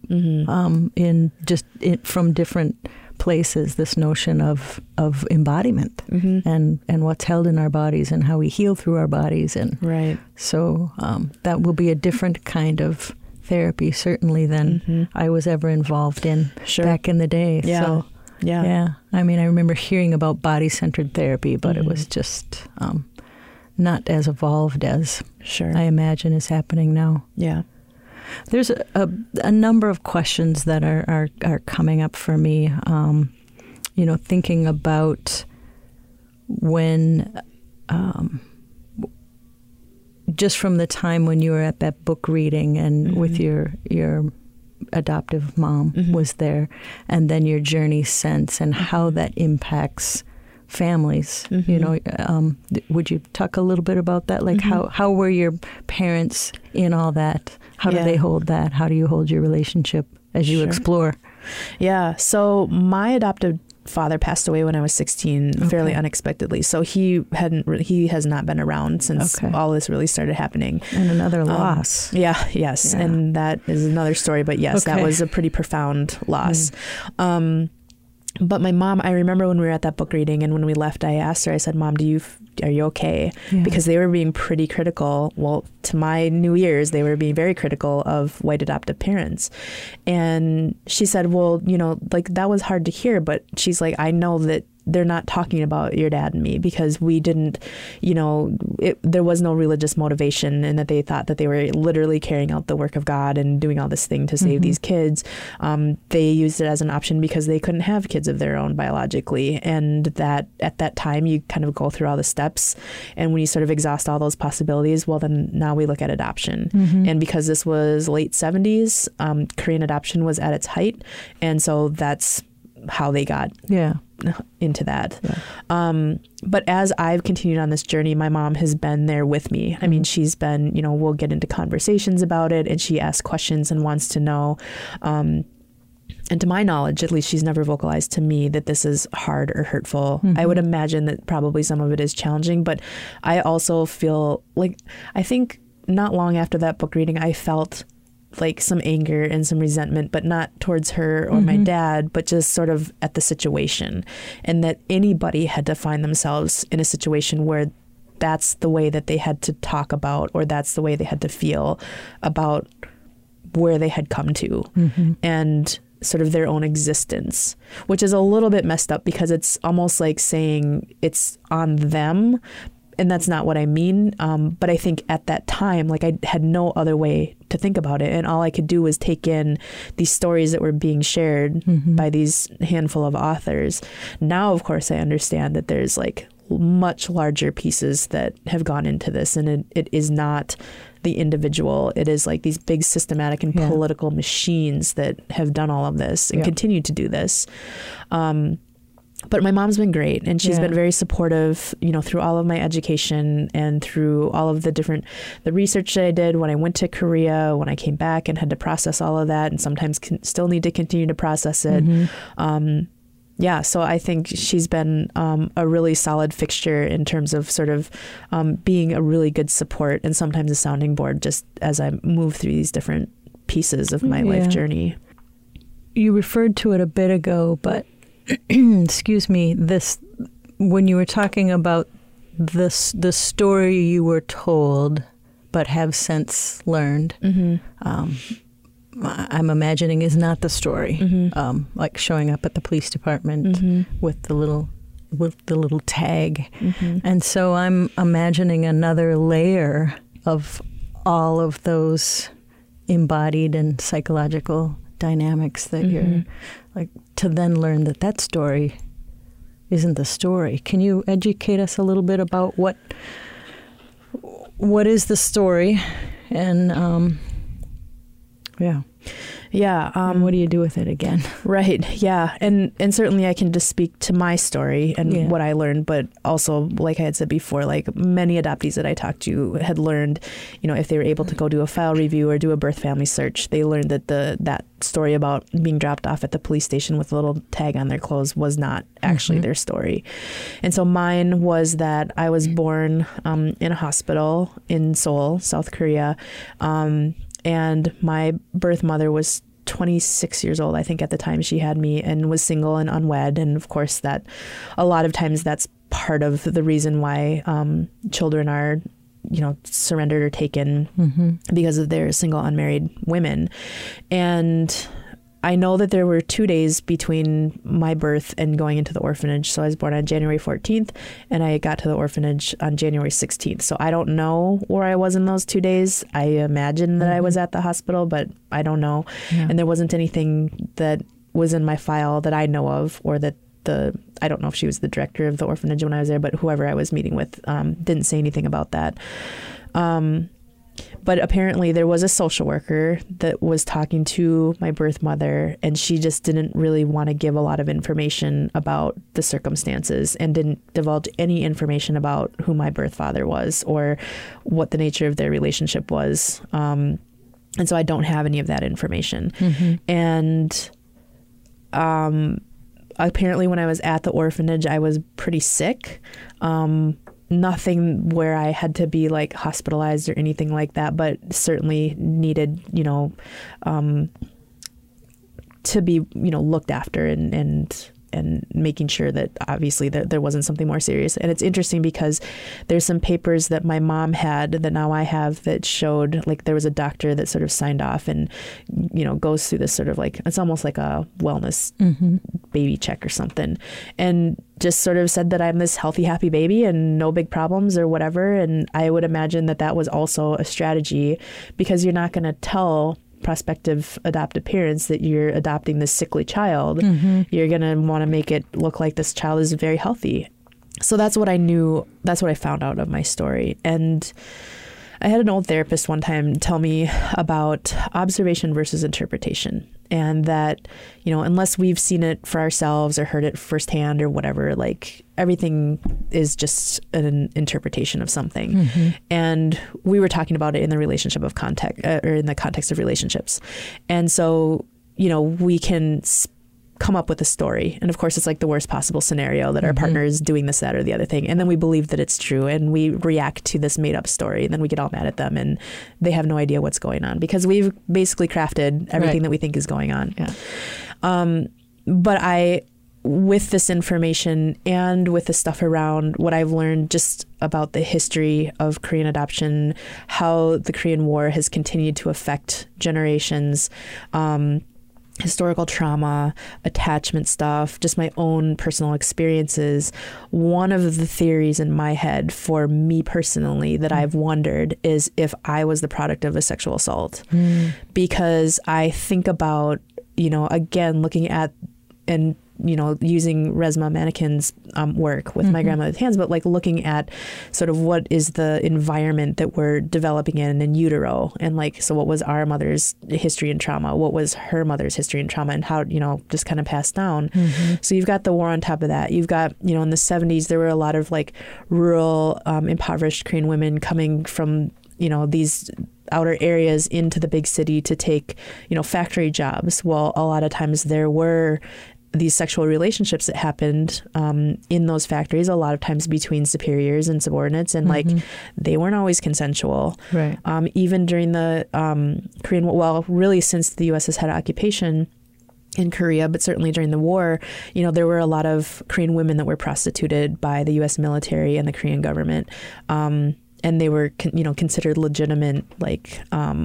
from different places. This notion of embodiment and what's held in our bodies and how we heal through our bodies, and so that will be a different kind of therapy certainly than I was ever involved in back in the day. Yeah. So I mean, I remember hearing about body-centered therapy, but it was just not as evolved as I imagine is happening now. Yeah. There's a number of questions that are coming up for me, thinking about when, just from the time when you were at that book reading and with your adoptive mom was there, and then your journey since, and how that impacts families. Would you talk a little bit about that? Like how were your parents in all that? How do they hold that? How do you hold your relationship as you explore? Yeah. So my adoptive father passed away when I was 16, fairly unexpectedly. So he has not been around since all this really started happening. And another loss. Yes. Yeah. And that is another story. But yes, that was a pretty profound loss. But my mom, I remember when we were at that book reading and when we left, I asked her, I said, Mom, are you okay? Yeah. Because they were being pretty critical. Well, to my new ears, they were being very critical of white adoptive parents. And she said, well, like that was hard to hear. But she's like, I know that they're not talking about your dad and me because we didn't, there was no religious motivation, and that they thought that they were literally carrying out the work of God and doing all this thing to save these kids. They used it as an option because they couldn't have kids of their own biologically. And that at that time, you kind of go through all the steps. And when you sort of exhaust all those possibilities, well, then now we look at adoption. And because this was late 70s, Korean adoption was at its height. And so that's how they got into that. But as I've continued on this journey, my mom has been there with me. I mean, she's been, we'll get into conversations about it, and she asks questions and wants to know. And to my knowledge, at least, she's never vocalized to me that this is hard or hurtful. I would imagine that probably some of it is challenging, but I also feel like, I think not long after that book reading, I felt like some anger and some resentment, but not towards her or my dad, but just sort of at the situation. And that anybody had to find themselves in a situation where that's the way that they had to talk about, or that's the way they had to feel about where they had come to and sort of their own existence, which is a little bit messed up because it's almost like saying it's on them. And that's not what I mean. But I think at that time, like, I had no other way to think about it. And all I could do was take in these stories that were being shared by these handful of authors. Now, of course, I understand that there's like much larger pieces that have gone into this. And it is not the individual. It is like these big systematic and political machines that have done all of this and continue to do this. But my mom's been great, and she's been very supportive, through all of my education and through all of the research that I did when I went to Korea, when I came back and had to process all of that, and sometimes still need to continue to process it. So I think she's been a really solid fixture in terms of sort of being a really good support and sometimes a sounding board just as I move through these different pieces of my life journey. You referred to it a bit ago, but excuse me, when you were talking about the story you were told but have since learned, I'm imagining is not the story, like showing up at the police department with the little tag. And so I'm imagining another layer of all of those embodied and psychological dynamics that you're like, to then learn that story isn't the story. Can you educate us a little bit about what is the story, and what do you do with it again? Right. Yeah. And certainly I can just speak to my story and what I learned, but also, like I had said before, like many adoptees that I talked to had learned, if they were able to go do a file review or do a birth family search, they learned that that story about being dropped off at the police station with a little tag on their clothes was not actually their story. And so mine was that I was born in a hospital in Seoul, South Korea. And my birth mother was 26 years old, I think, at the time she had me, and was single and unwed. And of course, that a lot of times that's part of the reason why children are, surrendered or taken because of their single unmarried women. And I know that there were 2 days between my birth and going into the orphanage. So I was born on January 14th and I got to the orphanage on January 16th. So I don't know where I was in those 2 days. I imagine that I was at the hospital, but I don't know. Yeah. And there wasn't anything that was in my file that I know of, or that I don't know if she was the director of the orphanage when I was there, but whoever I was meeting with didn't say anything about that. But apparently there was a social worker that was talking to my birth mother, and she just didn't really want to give a lot of information about the circumstances and didn't divulge any information about who my birth father was or what the nature of their relationship was. And so I don't have any of that information. And apparently when I was at the orphanage, I was pretty sick. Nothing where I had to be like hospitalized or anything like that, but certainly needed, to be, looked after and making sure that obviously that there wasn't something more serious. And it's interesting because there's some papers that my mom had that now I have that showed like there was a doctor that sort of signed off and, goes through this sort of like, it's almost like a wellness baby check or something. And just sort of said that I'm this healthy, happy baby and no big problems or whatever. And I would imagine that that was also a strategy because you're not going to tell prospective adoptive parents that you're adopting this sickly child. You're going to want to make it look like this child is very healthy. So that's what I knew. That's what I found out of my story. And I had an old therapist one time tell me about observation versus interpretation. And that, unless we've seen it for ourselves or heard it firsthand or whatever, like everything is just an interpretation of something. And we were talking about it in the relationship of context or in the context of relationships. And so, we can come up with a story. And of course, it's like the worst possible scenario that our partner is doing this, that, or the other thing. And then we believe that it's true and we react to this made up story. And then we get all mad at them and they have no idea what's going on because we've basically crafted everything that we think is going on. But with this information and with the stuff around what I've learned just about the history of Korean adoption, how the Korean War has continued to affect generations, historical trauma, attachment stuff, just my own personal experiences. One of the theories in my head for me personally that I've wondered is if I was the product of a sexual assault. Because I think about, again, looking at and using Resmaa Menaken's work with My Grandmother's Hands, but like looking at sort of what is the environment that we're developing in utero. And like, so what was our mother's history and trauma? What was her mother's history and trauma and how, just kind of passed down. So you've got the war on top of that. You've got, in the 70s, there were a lot of like rural, impoverished Korean women coming from, these outer areas into the big city to take, factory jobs. Well, a lot of times there were these sexual relationships that happened in those factories, a lot of times between superiors and subordinates, and like they weren't always consensual. Right. Even during the Korean, well, really since the U.S. has had occupation in Korea, but certainly during the war, there were a lot of Korean women that were prostituted by the U.S. military and the Korean government, and they were, considered legitimate, like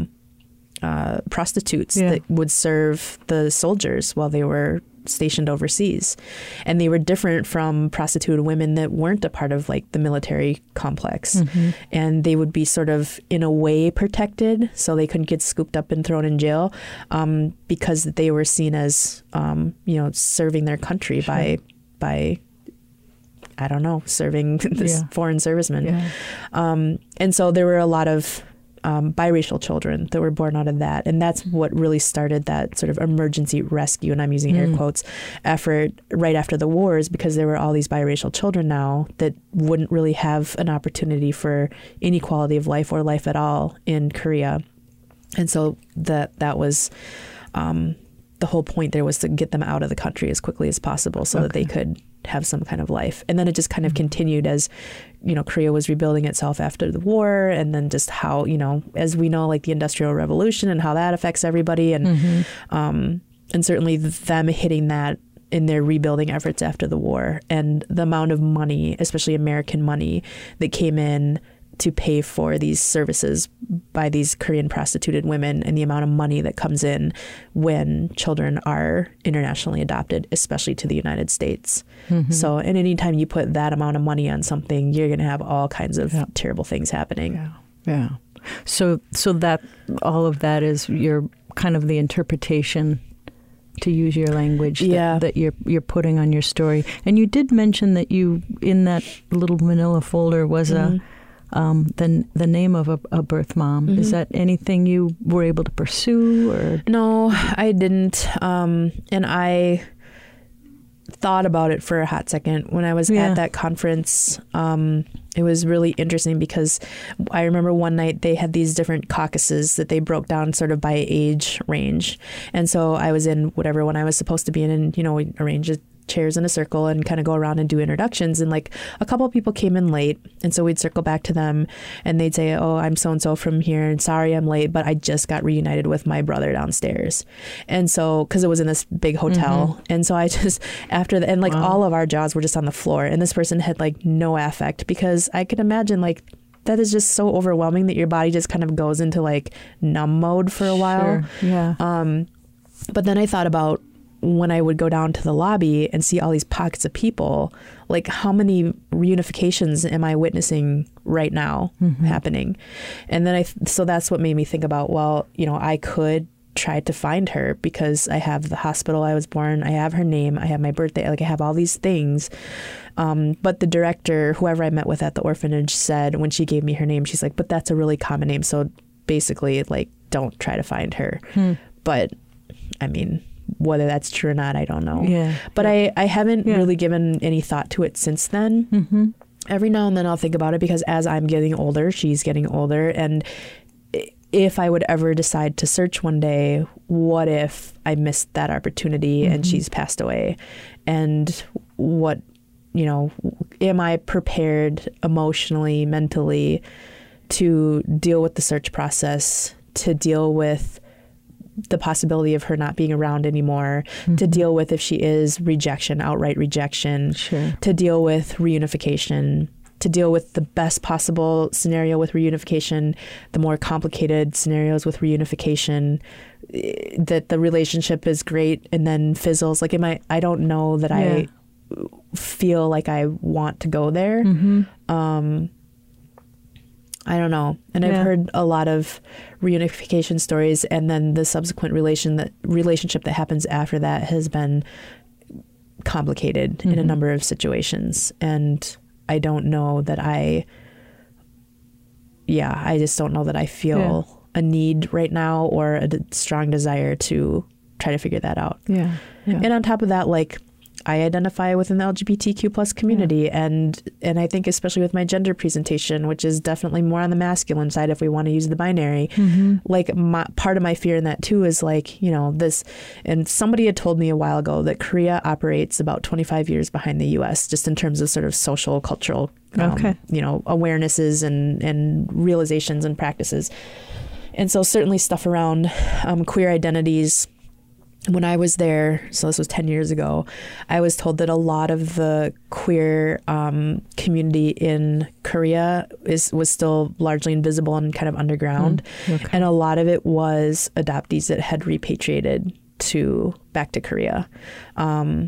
prostitutes that would serve the soldiers while they were stationed overseas. And they were different from prostituted women that weren't a part of like the military complex. And they would be sort of in a way protected so they couldn't get scooped up and thrown in jail because they were seen as, serving their country by I don't know, serving this foreign servicemen. And so there were a lot of biracial children that were born out of that. And that's what really started that sort of emergency rescue, and I'm using air quotes, effort right after the wars, because there were all these biracial children now that wouldn't really have an opportunity for any quality of life or life at all in Korea. And so that was the whole point there, was to get them out of the country as quickly as possible so that they could have some kind of life. And then it just kind of continued as, Korea was rebuilding itself after the war, and then just how, as we know, like the Industrial Revolution and how that affects everybody, and certainly them hitting that in their rebuilding efforts after the war, and the amount of money, especially American money, that came in to pay for these services by these Korean prostituted women, and the amount of money that comes in when children are internationally adopted, especially to the United States. So, and anytime you put that amount of money on something, you're going to have all kinds of terrible things happening. So that all of that is your kind of the interpretation, to use your language, that you're putting on your story. And you did mention that you, in that little manila folder, was a the name of a birth mom. Is that anything you were able to pursue? Or No, I didn't. And I thought about it for a hot second when I was at that conference. It was really interesting because I remember one night they had these different caucuses that they broke down sort of by age range. And so I was in whatever one I was supposed to be in, and, we arranged chairs in a circle and kind of go around and do introductions. And like a couple of people came in late. And so we'd circle back to them and they'd say, oh, I'm so-and-so from here, and sorry I'm late, but I just got reunited with my brother downstairs. And so, cause it was in this big hotel. And so I just, after the, and like all of our jaws were just on the floor, and this person had like no affect, because I could imagine like that is just so overwhelming that your body just kind of goes into like numb mode for a while. But then I thought about when I would go down to the lobby and see all these pockets of people, like how many reunifications am I witnessing right now happening? And then so that's what made me think about, well, I could try to find her, because I have the hospital I was born, I have her name, I have my birthday, like I have all these things. But the director, whoever I met with at the orphanage, said when she gave me her name, she's like, but that's a really common name. So basically, like, don't try to find her. But I mean, whether that's true or not, I don't know. But I haven't really given any thought to it since then. Every now and then I'll think about it, because as I'm getting older, she's getting older. And if I would ever decide to search one day, what if I missed that opportunity and she's passed away? And what, am I prepared emotionally, mentally to deal with the search process, to deal with the possibility of her not being around anymore, to deal with if she is rejection, outright rejection, to deal with reunification, to deal with the best possible scenario with reunification, the more complicated scenarios with reunification, that the relationship is great and then fizzles. Like, I don't know that I feel like I want to go there. I don't know. And I've heard a lot of reunification stories, and then the subsequent relationship that happens after that has been complicated in a number of situations. And I don't know that I just don't know that I feel a need right now or a strong desire to try to figure that out. And on top of that, like, I identify within the LGBTQ plus community, and I think especially with my gender presentation, which is definitely more on the masculine side if we want to use the binary, like part of my fear in that too is like, this, and somebody had told me a while ago that Korea operates about 25 years behind the US, just in terms of sort of social, cultural, awarenesses and realizations and practices. And so certainly stuff around queer identities. When I was there, so this was 10 years ago, I was told that a lot of the queer community in Korea was still largely invisible and kind of underground. And a lot of it was adoptees that had repatriated back to Korea. And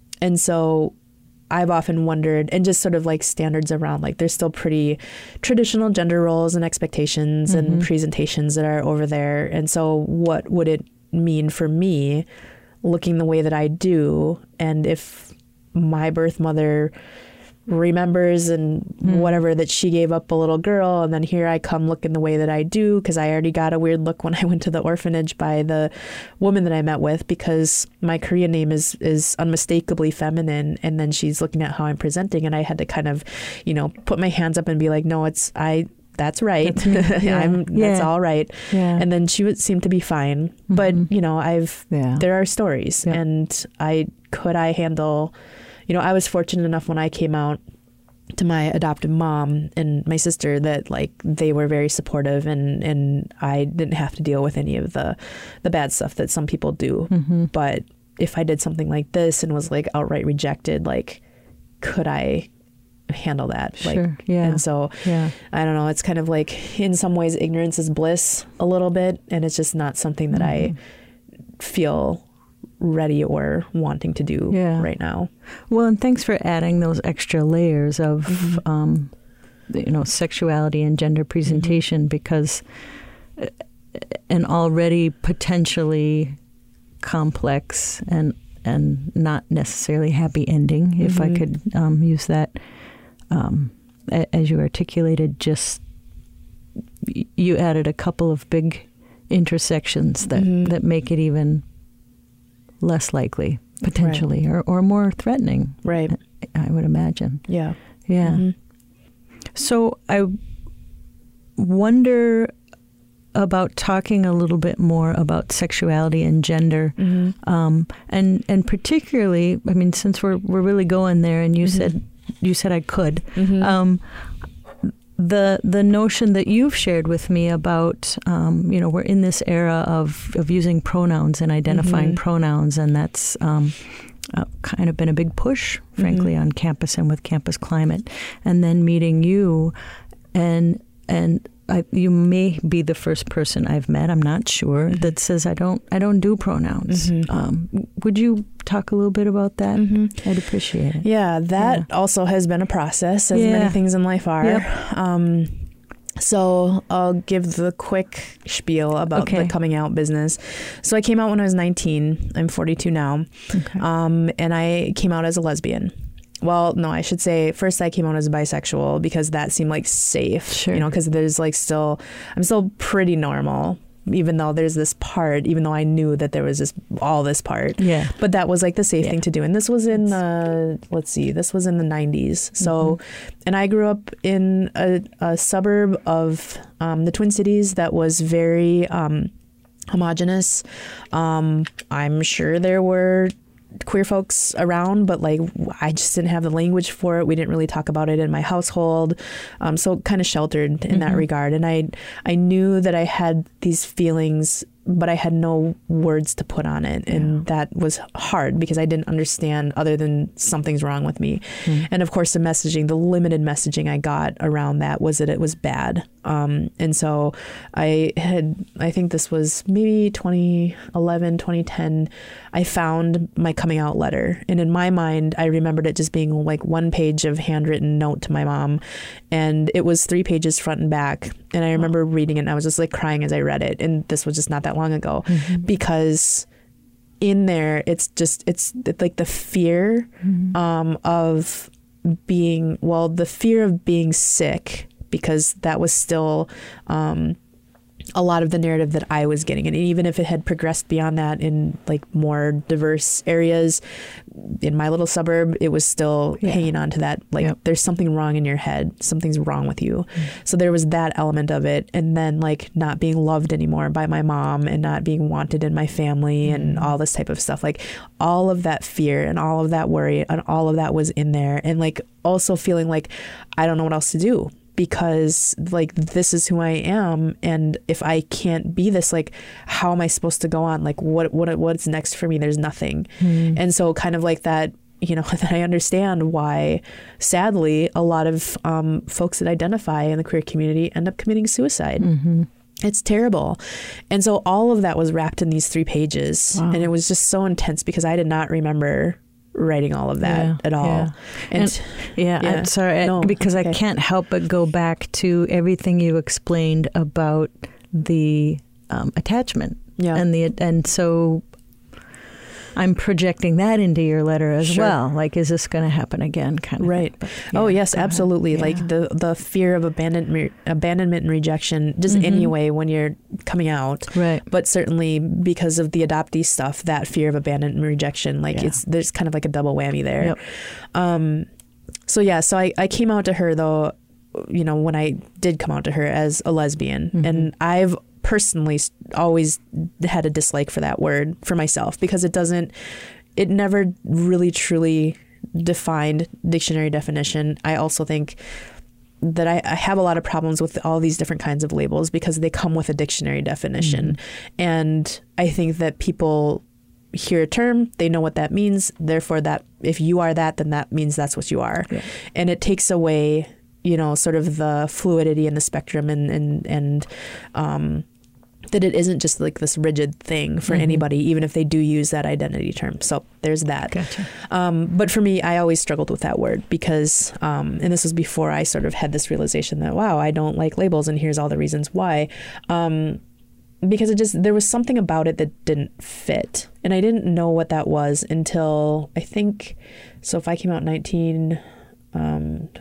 so I've often wondered, and just sort of like standards around, like, there's still pretty traditional gender roles and expectations and presentations that are over there. And so what would it mean for me looking the way that I do, and if my birth mother remembers and whatever that she gave up a little girl, and then here I come looking the way that I do, because I already got a weird look when I went to the orphanage by the woman that I met with, because my Korean name is unmistakably feminine, and then she's looking at how I'm presenting, and I had to kind of put my hands up and be like, no, that's right. That's all right. And then she would seem to be fine. But, there are stories, and I handle, I was fortunate enough when I came out to my adoptive mom and my sister that, like, they were very supportive, and I didn't have to deal with any of the bad stuff that some people do. But if I did something like this and was like outright rejected, like, could I handle that? And so I don't know, it's kind of like, in some ways ignorance is bliss a little bit, and it's just not something that I feel ready or wanting to do right now. Well, and thanks for adding those extra layers of sexuality and gender presentation, because an already potentially complex and not necessarily happy ending, if I could use that as you articulated, just you added a couple of big intersections that make it even less likely, potentially, or more threatening. Right. I would imagine. Yeah. Yeah. Mm-hmm. So I wonder about talking a little bit more about sexuality and gender, and particularly, I mean, since we're really going there, and you said I could. The notion that you've shared with me about, we're in this era of using pronouns and identifying pronouns, and that's kind of been a big push, frankly, on campus and with Campus Climate. And then meeting you, and you may be the first person I've met, I'm not sure, that says I don't do pronouns. Would you talk a little bit about that? I'd appreciate it. Yeah, that also has been a process, as many things in life are. Yep. So I'll give the quick spiel about the coming out business. So I came out when I was 19. I'm 42 now. Okay. And I came out as a lesbian. Well, no, I should say first I came out as a bisexual because that seemed like safe, sure. Because there's like I'm still pretty normal, even though there's this part, even though I knew that there was this part. Yeah. But that was like the safe thing to do. And this was in this was in the 90s. So, and I grew up in a suburb of the Twin Cities that was very homogenous. I'm sure there were queer folks around, but like I just didn't have the language for it. We didn't really talk about it in my household, so kind of sheltered in that regard. And I knew that I had these feelings, but I had no words to put on it, and that was hard because I didn't understand other than something's wrong with me. And of course, the limited messaging I got around that was that it was bad. And so I think this was maybe 2011, 2010, I found my coming out letter. And in my mind, I remembered it just being like one page of handwritten note to my mom. And it was 3 pages front and back. And I remember reading it and I was just like crying as I read it. And this was just not that long ago, because in there, it's like the fear of the fear of being sick, because that was still a lot of the narrative that I was getting. And even if it had progressed beyond that in like more diverse areas in my little suburb, it was still hanging on to that. Like there's something wrong in your head. Something's wrong with you. So there was that element of it. And then like not being loved anymore by my mom and not being wanted in my family and all this type of stuff. Like all of that fear and all of that worry and all of that was in there. And like also feeling like I don't know what else to do, because like this is who I am, and if I can't be this, like how am I supposed to go on? Like what's next for me? There's nothing. And so kind of like that, that I understand why sadly a lot of folks that identify in the queer community end up committing suicide. It's terrible. And so all of that was wrapped in these 3 pages. Wow. And it was just so intense because I did not remember writing all of that at all. And I'm sorry, because I can't help but go back to everything you explained about the attachment. And so I'm projecting that into your letter as well. Like, is this going to happen again? Kind of right. But, oh yes, absolutely. Like the fear of abandonment and rejection, just anyway when you're coming out. Right. But certainly because of the adoptee stuff, that fear of abandonment and rejection, like there's kind of like a double whammy there. So I came out to her though, when I did come out to her as a lesbian, and I've personally always had a dislike for that word for myself, because it never really truly defined dictionary definition. I also think that I have a lot of problems with all these different kinds of labels because they come with a dictionary definition. And I think that people hear a term, they know what that means. Therefore, that if you are that, then that means that's what you are. Yeah. And it takes away, sort of the fluidity in the spectrum and that it isn't just like this rigid thing for anybody, even if they do use that identity term. So there's that. Gotcha. But for me, I always struggled with that word because, and this was before I sort of had this realization that, wow, I don't like labels and here's all the reasons why. Because there was something about it that didn't fit. And I didn't know what that was until I think, so if I came out 19,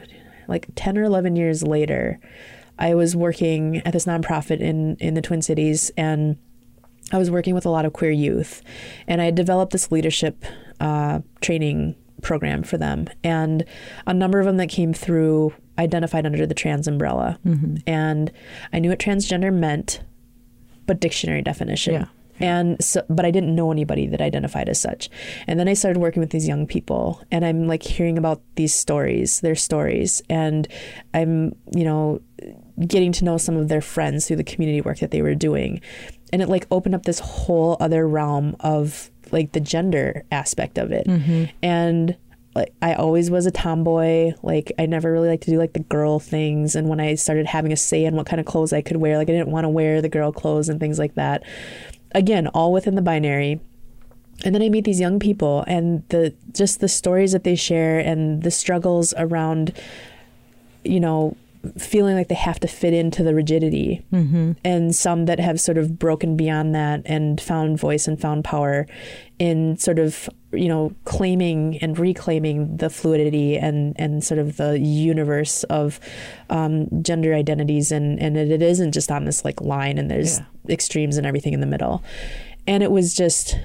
like 10 or 11 years later, I was working at this nonprofit in the Twin Cities, and I was working with a lot of queer youth, and I had developed this leadership training program for them. And a number of them that came through identified under the trans umbrella. And I knew what transgender meant, but dictionary definition. Yeah. And so, but I didn't know anybody that identified as such. And then I started working with these young people, and I'm like hearing about these stories, their stories. And I'm, you know, getting to know some of their friends through the community work that they were doing. And it like opened up this whole other realm of like the gender aspect of it. And like, I always was a tomboy. Like, I never really liked to do like the girl things. And when I started having a say in what kind of clothes I could wear, like I didn't want to wear the girl clothes and things like that. Again, all within the binary. And then I meet these young people, and just the stories that they share and the struggles around, you know, feeling like they have to fit into the rigidity. And some that have sort of broken beyond that and found voice and found power in sort of, you know, claiming and reclaiming the fluidity and sort of the universe of gender identities. And it isn't just on this like line, and there's extremes and everything in the middle. And it was just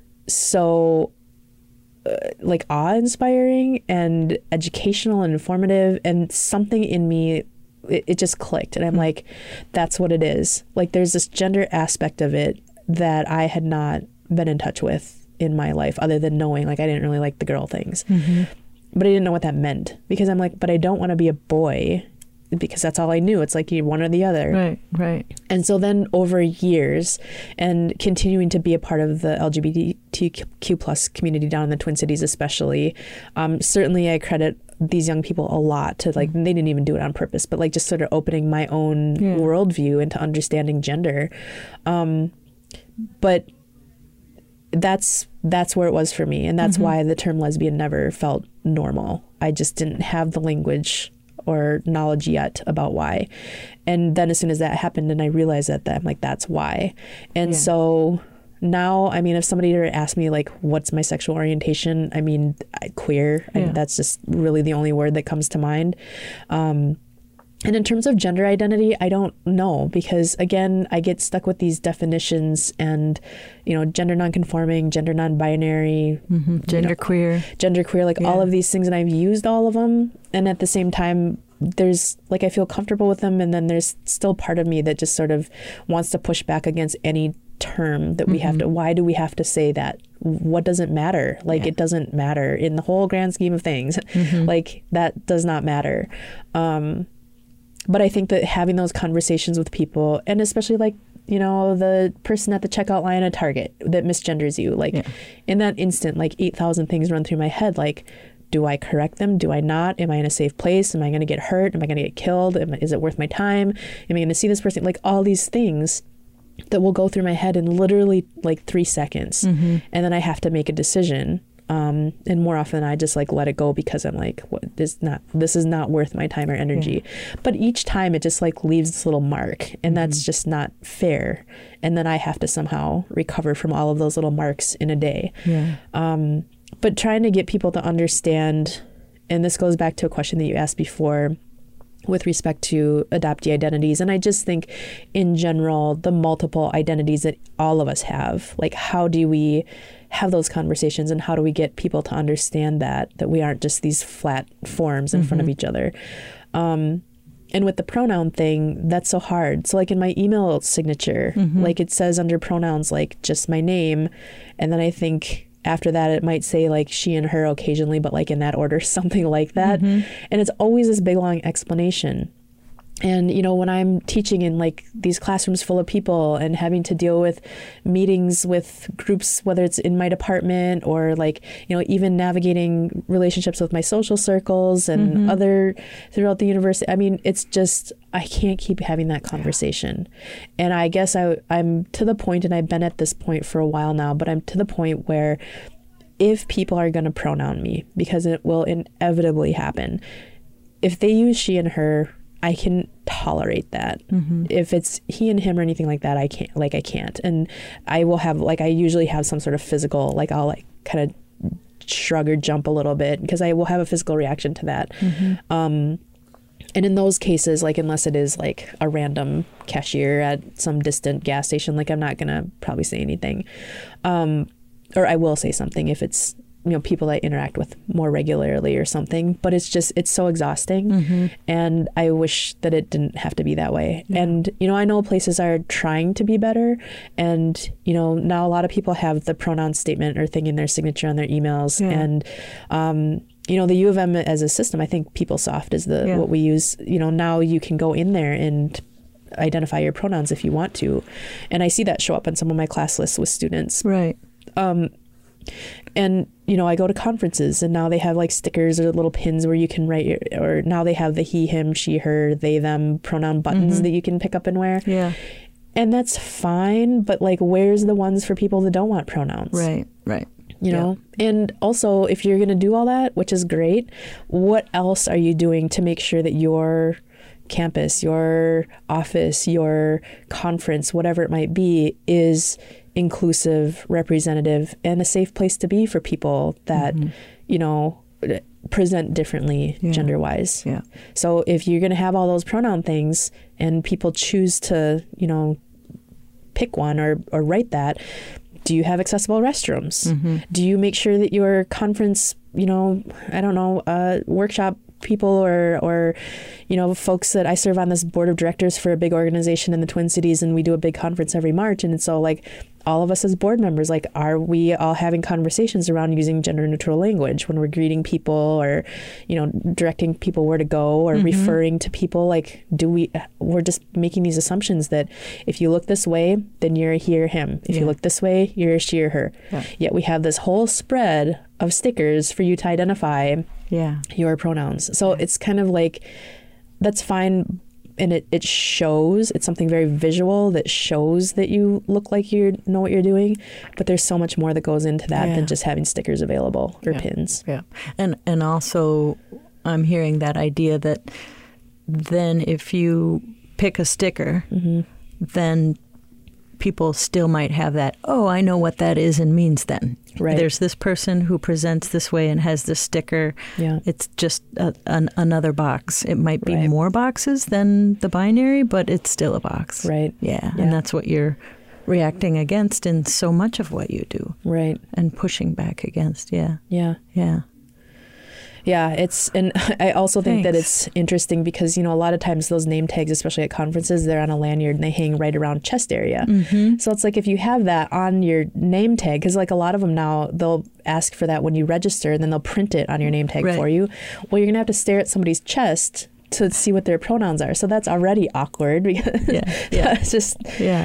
so like awe-inspiring and educational and informative, and something in me, it just clicked. And I'm like, that's what it is. Like, there's this gender aspect of it that I had not been in touch with in my life, other than knowing like I didn't really like the girl things. But I didn't know what that meant, because I'm like, but I don't want to be a boy, because that's all I knew. It's like you're one or the other. Right. And so then over years, and continuing to be a part of the LGBTQ plus community down in the Twin Cities especially, certainly I credit these young people a lot to like, they didn't even do it on purpose, but like just sort of opening my own worldview into understanding gender. But that's where it was for me. And that's why the term lesbian never felt normal. I just didn't have the language or knowledge yet about why. And then as soon as that happened and I realized that I'm like, that's why. And so now, I mean, if somebody were to ask me like, what's my sexual orientation? I mean, queer. That's just really the only word that comes to mind. And in terms of gender identity, I don't know, because again, I get stuck with these definitions and, you know, gender nonconforming, gender non-binary, genderqueer, like all of these things. And I've used all of them. And at the same time, there's like, I feel comfortable with them. And then there's still part of me that just sort of wants to push back against any term that we have to, why do we have to say that? What does it matter? Like, it doesn't matter in the whole grand scheme of things. Like, that does not matter. But I think that having those conversations with people, and especially like, you know, the person at the checkout line at Target that misgenders you, like in that instant, like 8,000 things run through my head. Like, do I correct them? Do I not? Am I in a safe place? Am I going to get hurt? Am I going to get killed? Is it worth my time? Am I going to see this person? Like, all these things that will go through my head in literally like 3 seconds. And then I have to make a decision. And more often I just like let it go, because I'm like, this is not worth my time or energy. But each time it just like leaves this little mark, and that's just not fair. And then I have to somehow recover from all of those little marks in a day. But trying to get people to understand, and this goes back to a question that you asked before with respect to adoptee identities. And I just think in general, the multiple identities that all of us have, like, how do we have those conversations, and how do we get people to understand that we aren't just these flat forms in front of each other? And with the pronoun thing, that's so hard. So like in my email signature, like it says under pronouns, like just my name. And then I think after that, it might say like she and her occasionally, but like in that order, something like that. And it's always this big, long explanation. And, you know, when I'm teaching in like these classrooms full of people and having to deal with meetings with groups, whether it's in my department or like, you know, even navigating relationships with my social circles and other throughout the university, I mean, it's just, I can't keep having that conversation. And I guess I'm to the point, and I've been at this point for a while now, but I'm to the point where if people are going to pronoun me, because it will inevitably happen, if they use she and her, I can tolerate that. If it's he and him or anything like that, I can't. And I will have, like, I usually have some sort of physical, like I'll like kind of shrug or jump a little bit, because I will have a physical reaction to that. And in those cases, like, unless it is like a random cashier at some distant gas station, like, I'm not going to probably say anything. Or I will say something if it's, people I interact with more regularly or something, but it's so exhausting. And I wish that it didn't have to be that way. Yeah. And, I know places are trying to be better. And, now a lot of people have the pronoun statement or thing in their signature on their emails. Yeah. And, the U of M as a system, I think PeopleSoft is what we use. Now you can go in there and identify your pronouns if you want to. And I see that show up on some of my class lists with students. Right. And, I go to conferences and now they have like stickers or little pins where you can write or now they have the he, him, she, her, they, them pronoun buttons that you can pick up and wear. Yeah. And that's fine. But like, where's the ones for people that don't want pronouns? Right. Right. And also if you're going to do all that, which is great, what else are you doing to make sure that your campus, your office, your conference, whatever it might be, is inclusive, representative, and a safe place to be for people that, present differently gender-wise. Yeah. So if you're going to have all those pronoun things and people choose to, pick one or write that, do you have accessible restrooms? Do you make sure that your conference, workshop people or folks that I serve on this board of directors for a big organization in the Twin Cities, and we do a big conference every March. And so like all of us as board members, like, are we all having conversations around using gender neutral language when we're greeting people or, directing people where to go or referring to people? Like, we're just making these assumptions that if you look this way, then you're a he or him. If you look this way, you're a she or her. Yeah. Yet we have this whole spread of stickers for you to identify your pronouns. So it's kind of like, that's fine. And it shows, it's something very visual that shows that you look like you know what you're doing. But there's so much more that goes into that than just having stickers available or pins. Yeah. And also I'm hearing that idea that then if you pick a sticker, then people still might have that, oh, I know what that is and means then. Right. There's this person who presents this way and has this sticker. Yeah. It's just another box. It might be more boxes than the binary, but it's still a box. Right. Yeah. And that's what you're reacting against in so much of what you do. Right. And pushing back against. Yeah. Yeah. Yeah. Yeah, and I also think that it's interesting because, a lot of times those name tags, especially at conferences, they're on a lanyard and they hang right around chest area. So it's like if you have that on your name tag, because like a lot of them now, they'll ask for that when you register and then they'll print it on your name tag for you. Well, you're going to have to stare at somebody's chest to see what their pronouns are. So that's already awkward because it's just,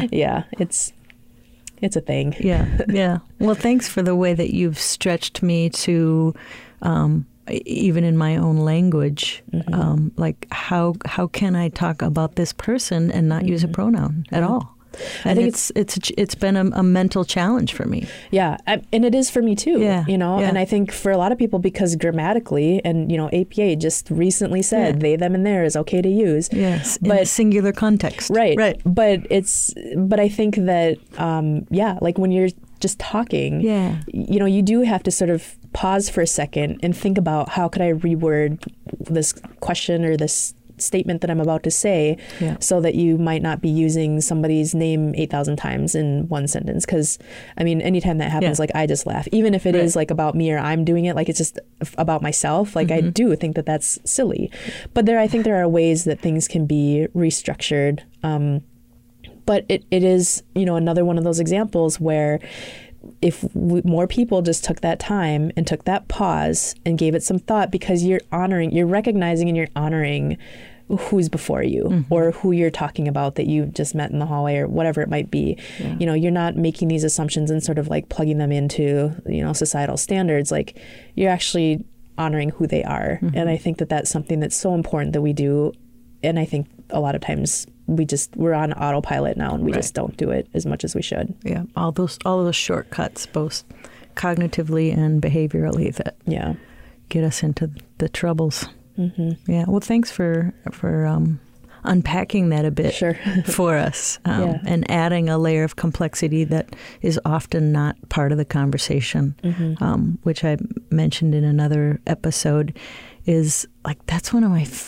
it's a thing. Yeah. Well, thanks for the way that you've stretched me to, even in my own language, like how can I talk about this person and not use a pronoun at all? And I think it's been a mental challenge for me. Yeah, and it is for me too. And I think for a lot of people, because grammatically, and APA just recently said they, them, and there is okay to use. Yes, but in a singular context. Right. But I think that like when you're just talking, you do have to sort of pause for a second and think about how could I reword this question or this statement that I'm about to say so that you might not be using somebody's name 8,000 times in one sentence. Because, anytime that happens, like, I just laugh. Even if it is like about me or I'm doing it, like it's just about myself, like I do think that that's silly. But I think there are ways that things can be restructured. But it is, another one of those examples where if more people just took that time and took that pause and gave it some thought, because you're recognizing and you're honoring who's before you or who you're talking about that you just met in the hallway or whatever it might be. You're not making these assumptions and sort of like plugging them into, societal standards. Like, you're actually honoring who they are. And I think that that's something that's so important that we do. And I think a lot of times we're on autopilot now and we just don't do it as much as we should. Yeah. All those shortcuts, both cognitively and behaviorally, that get us into the troubles. Yeah. Well, thanks for unpacking that a bit for us and adding a layer of complexity that is often not part of the conversation, which I mentioned in another episode, is like, that's one of my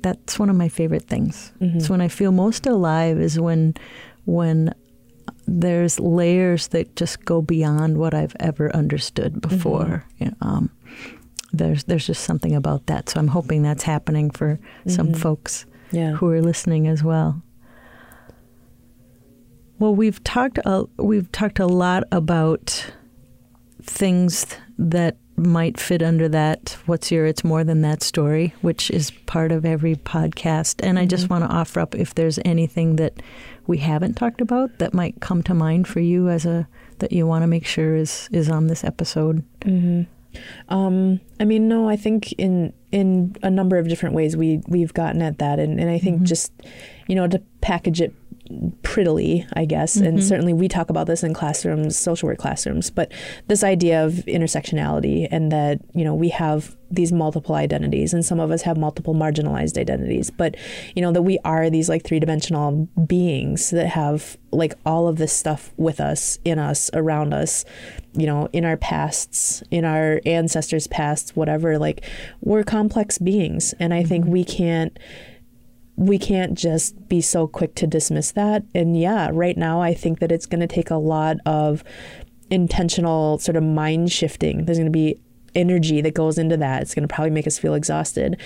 that's one of my favorite things. It's when I feel most alive is when there's layers that just go beyond what I've ever understood before. There's just something about that. So I'm hoping that's happening for some folks who are listening as well. Well, we've talked a lot about things that might fit under that "What's Your It's More Than That" story, which is part of every podcast. And I just want to offer up if there's anything that we haven't talked about that might come to mind for you that you want to make sure is on this episode. No, I think in a number of different ways we've gotten at that, and I think just to package it prettily, I guess, and certainly we talk about this in classrooms, social work classrooms, but this idea of intersectionality, and that we have these multiple identities, and some of us have multiple marginalized identities, but that we are these like three-dimensional beings that have like all of this stuff with us, in us, around us, in our pasts, in our ancestors' pasts, whatever. Like, we're complex beings, and I think we can't just be so quick to dismiss that. And right now I think that it's going to take a lot of intentional sort of mind shifting. There's going to be energy that goes into that. It's going to probably make us feel exhausted.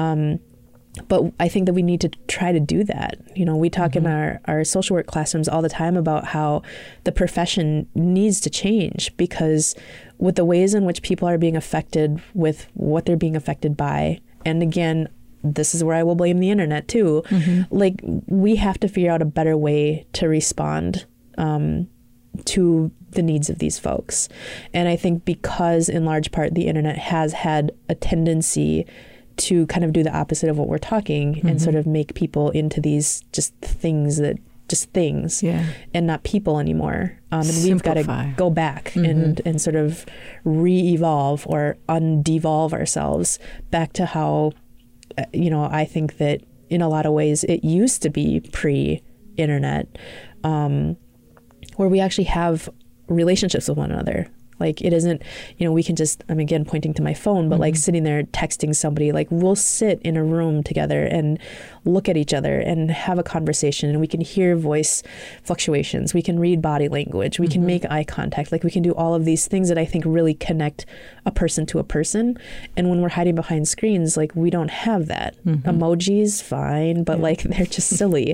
But I think that we need to try to do that. We talk in our social work classrooms all the time about how the profession needs to change, because with the ways in which people are being affected with what they're being affected by, and again, this is where I will blame the internet too. Like, we have to figure out a better way to respond to the needs of these folks. And I think because in large part the internet has had a tendency to kind of do the opposite of what we're talking and sort of make people into these just things and not people anymore. And we've got to go back and sort of re-evolve or undevolve ourselves back to how I think that in a lot of ways it used to be pre-internet, where we actually have relationships with one another. Like, it isn't, we can just, I'm again pointing to my phone, but like sitting there texting somebody, like we'll sit in a room together and look at each other and have a conversation, and we can hear voice fluctuations. We can read body language. We can make eye contact. Like, we can do all of these things that I think really connect a person to a person. And when we're hiding behind screens, like, we don't have that. Emojis, fine, but like, they're just silly.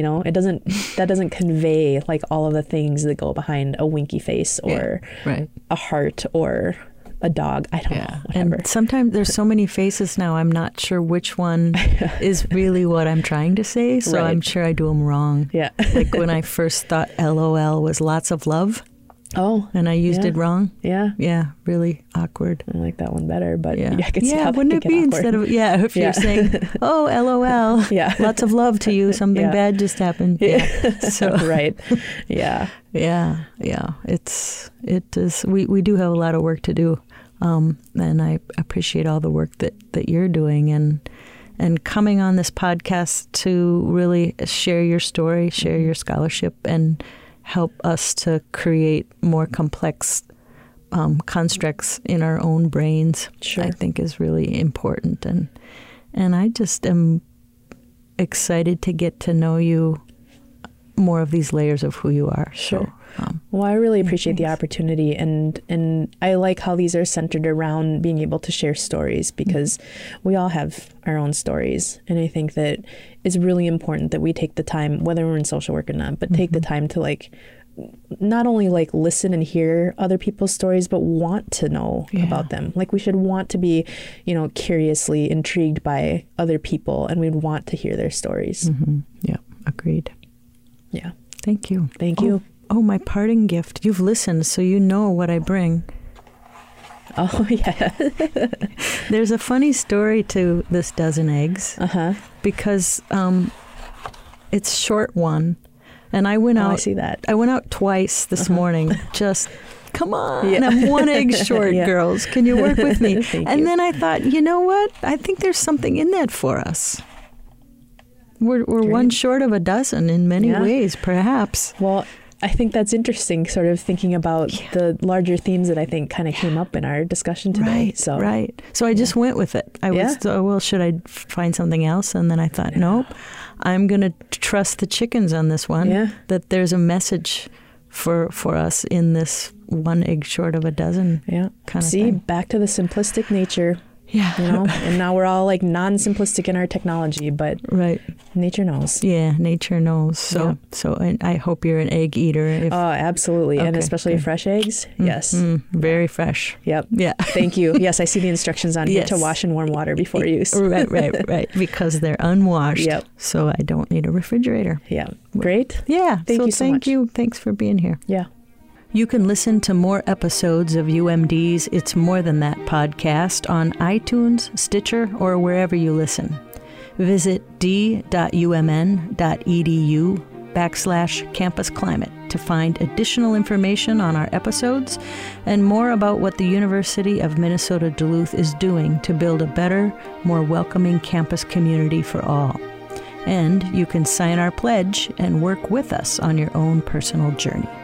That doesn't convey like all of the things that go behind a winky face or a heart or a dog. I don't know. Whatever. And sometimes there's so many faces now, I'm not sure which one is really what I'm trying to say. So I'm sure I do them wrong. Yeah. Like when I first thought LOL was lots of love. Oh. And I used it wrong. Yeah. Yeah. Really awkward. I like that one better, but I can see how wouldn't it be awkward. Instead of, if you're saying, oh, LOL, lots of love to you, something bad just happened. Yeah. So, right. Yeah. Yeah. Yeah. It is, we do have a lot of work to do. And I appreciate all the work that you're doing and coming on this podcast to really share your story, share your scholarship, and help us to create more complex constructs in our own brains. Sure. I think is really important. And I just am excited to get to know you, more of these layers of who you are. Sure. Well, I really appreciate the opportunity, and I like how these are centered around being able to share stories, because we all have our own stories, and I think that it's really important that we take the time, whether we're in social work or not, but take the time to like not only like listen and hear other people's stories, but want to know about them. Like, we should want to be, curiously intrigued by other people, and we'd want to hear their stories. Yeah, agreed. Yeah. Thank you. Thank you. Oh, my parting gift. You've listened, so you know what I bring. Oh, yeah. There's a funny story to this dozen eggs. Because it's short one. And I went out. I see that. I went out twice this morning. Just, come on. Yeah. I'm one egg short, girls. Can you work with me? And then I thought, you know what? I think there's something in that for us. We're one short of a dozen in many ways, perhaps. Well, I think that's interesting, sort of thinking about the larger themes that I think kind of came up in our discussion today. Right. So I just went with it. I was, well, should I find something else? And then I thought, nope, I'm going to trust the chickens on this one, that there's a message for us in this one egg short of a dozen kind of thing. Back to the simplistic nature. Yeah. You know, and now we're all like non-simplistic in our technology, but nature knows. Yeah, nature knows. So and I hope you're an egg eater. Oh, absolutely. And especially fresh eggs. Yes. Very fresh. Yep. Yeah. Thank you. Yes, I see the instructions on here to wash in warm water before use. Right. Because they're unwashed. Yep. So I don't need a refrigerator. Yeah. Great. Yeah. Thank you so much. Thank you. Thanks for being here. Yeah. You can listen to more episodes of UMD's It's More Than That podcast on iTunes, Stitcher, or wherever you listen. Visit d.umn.edu/campus climate to find additional information on our episodes and more about what the University of Minnesota Duluth is doing to build a better, more welcoming campus community for all. And you can sign our pledge and work with us on your own personal journey.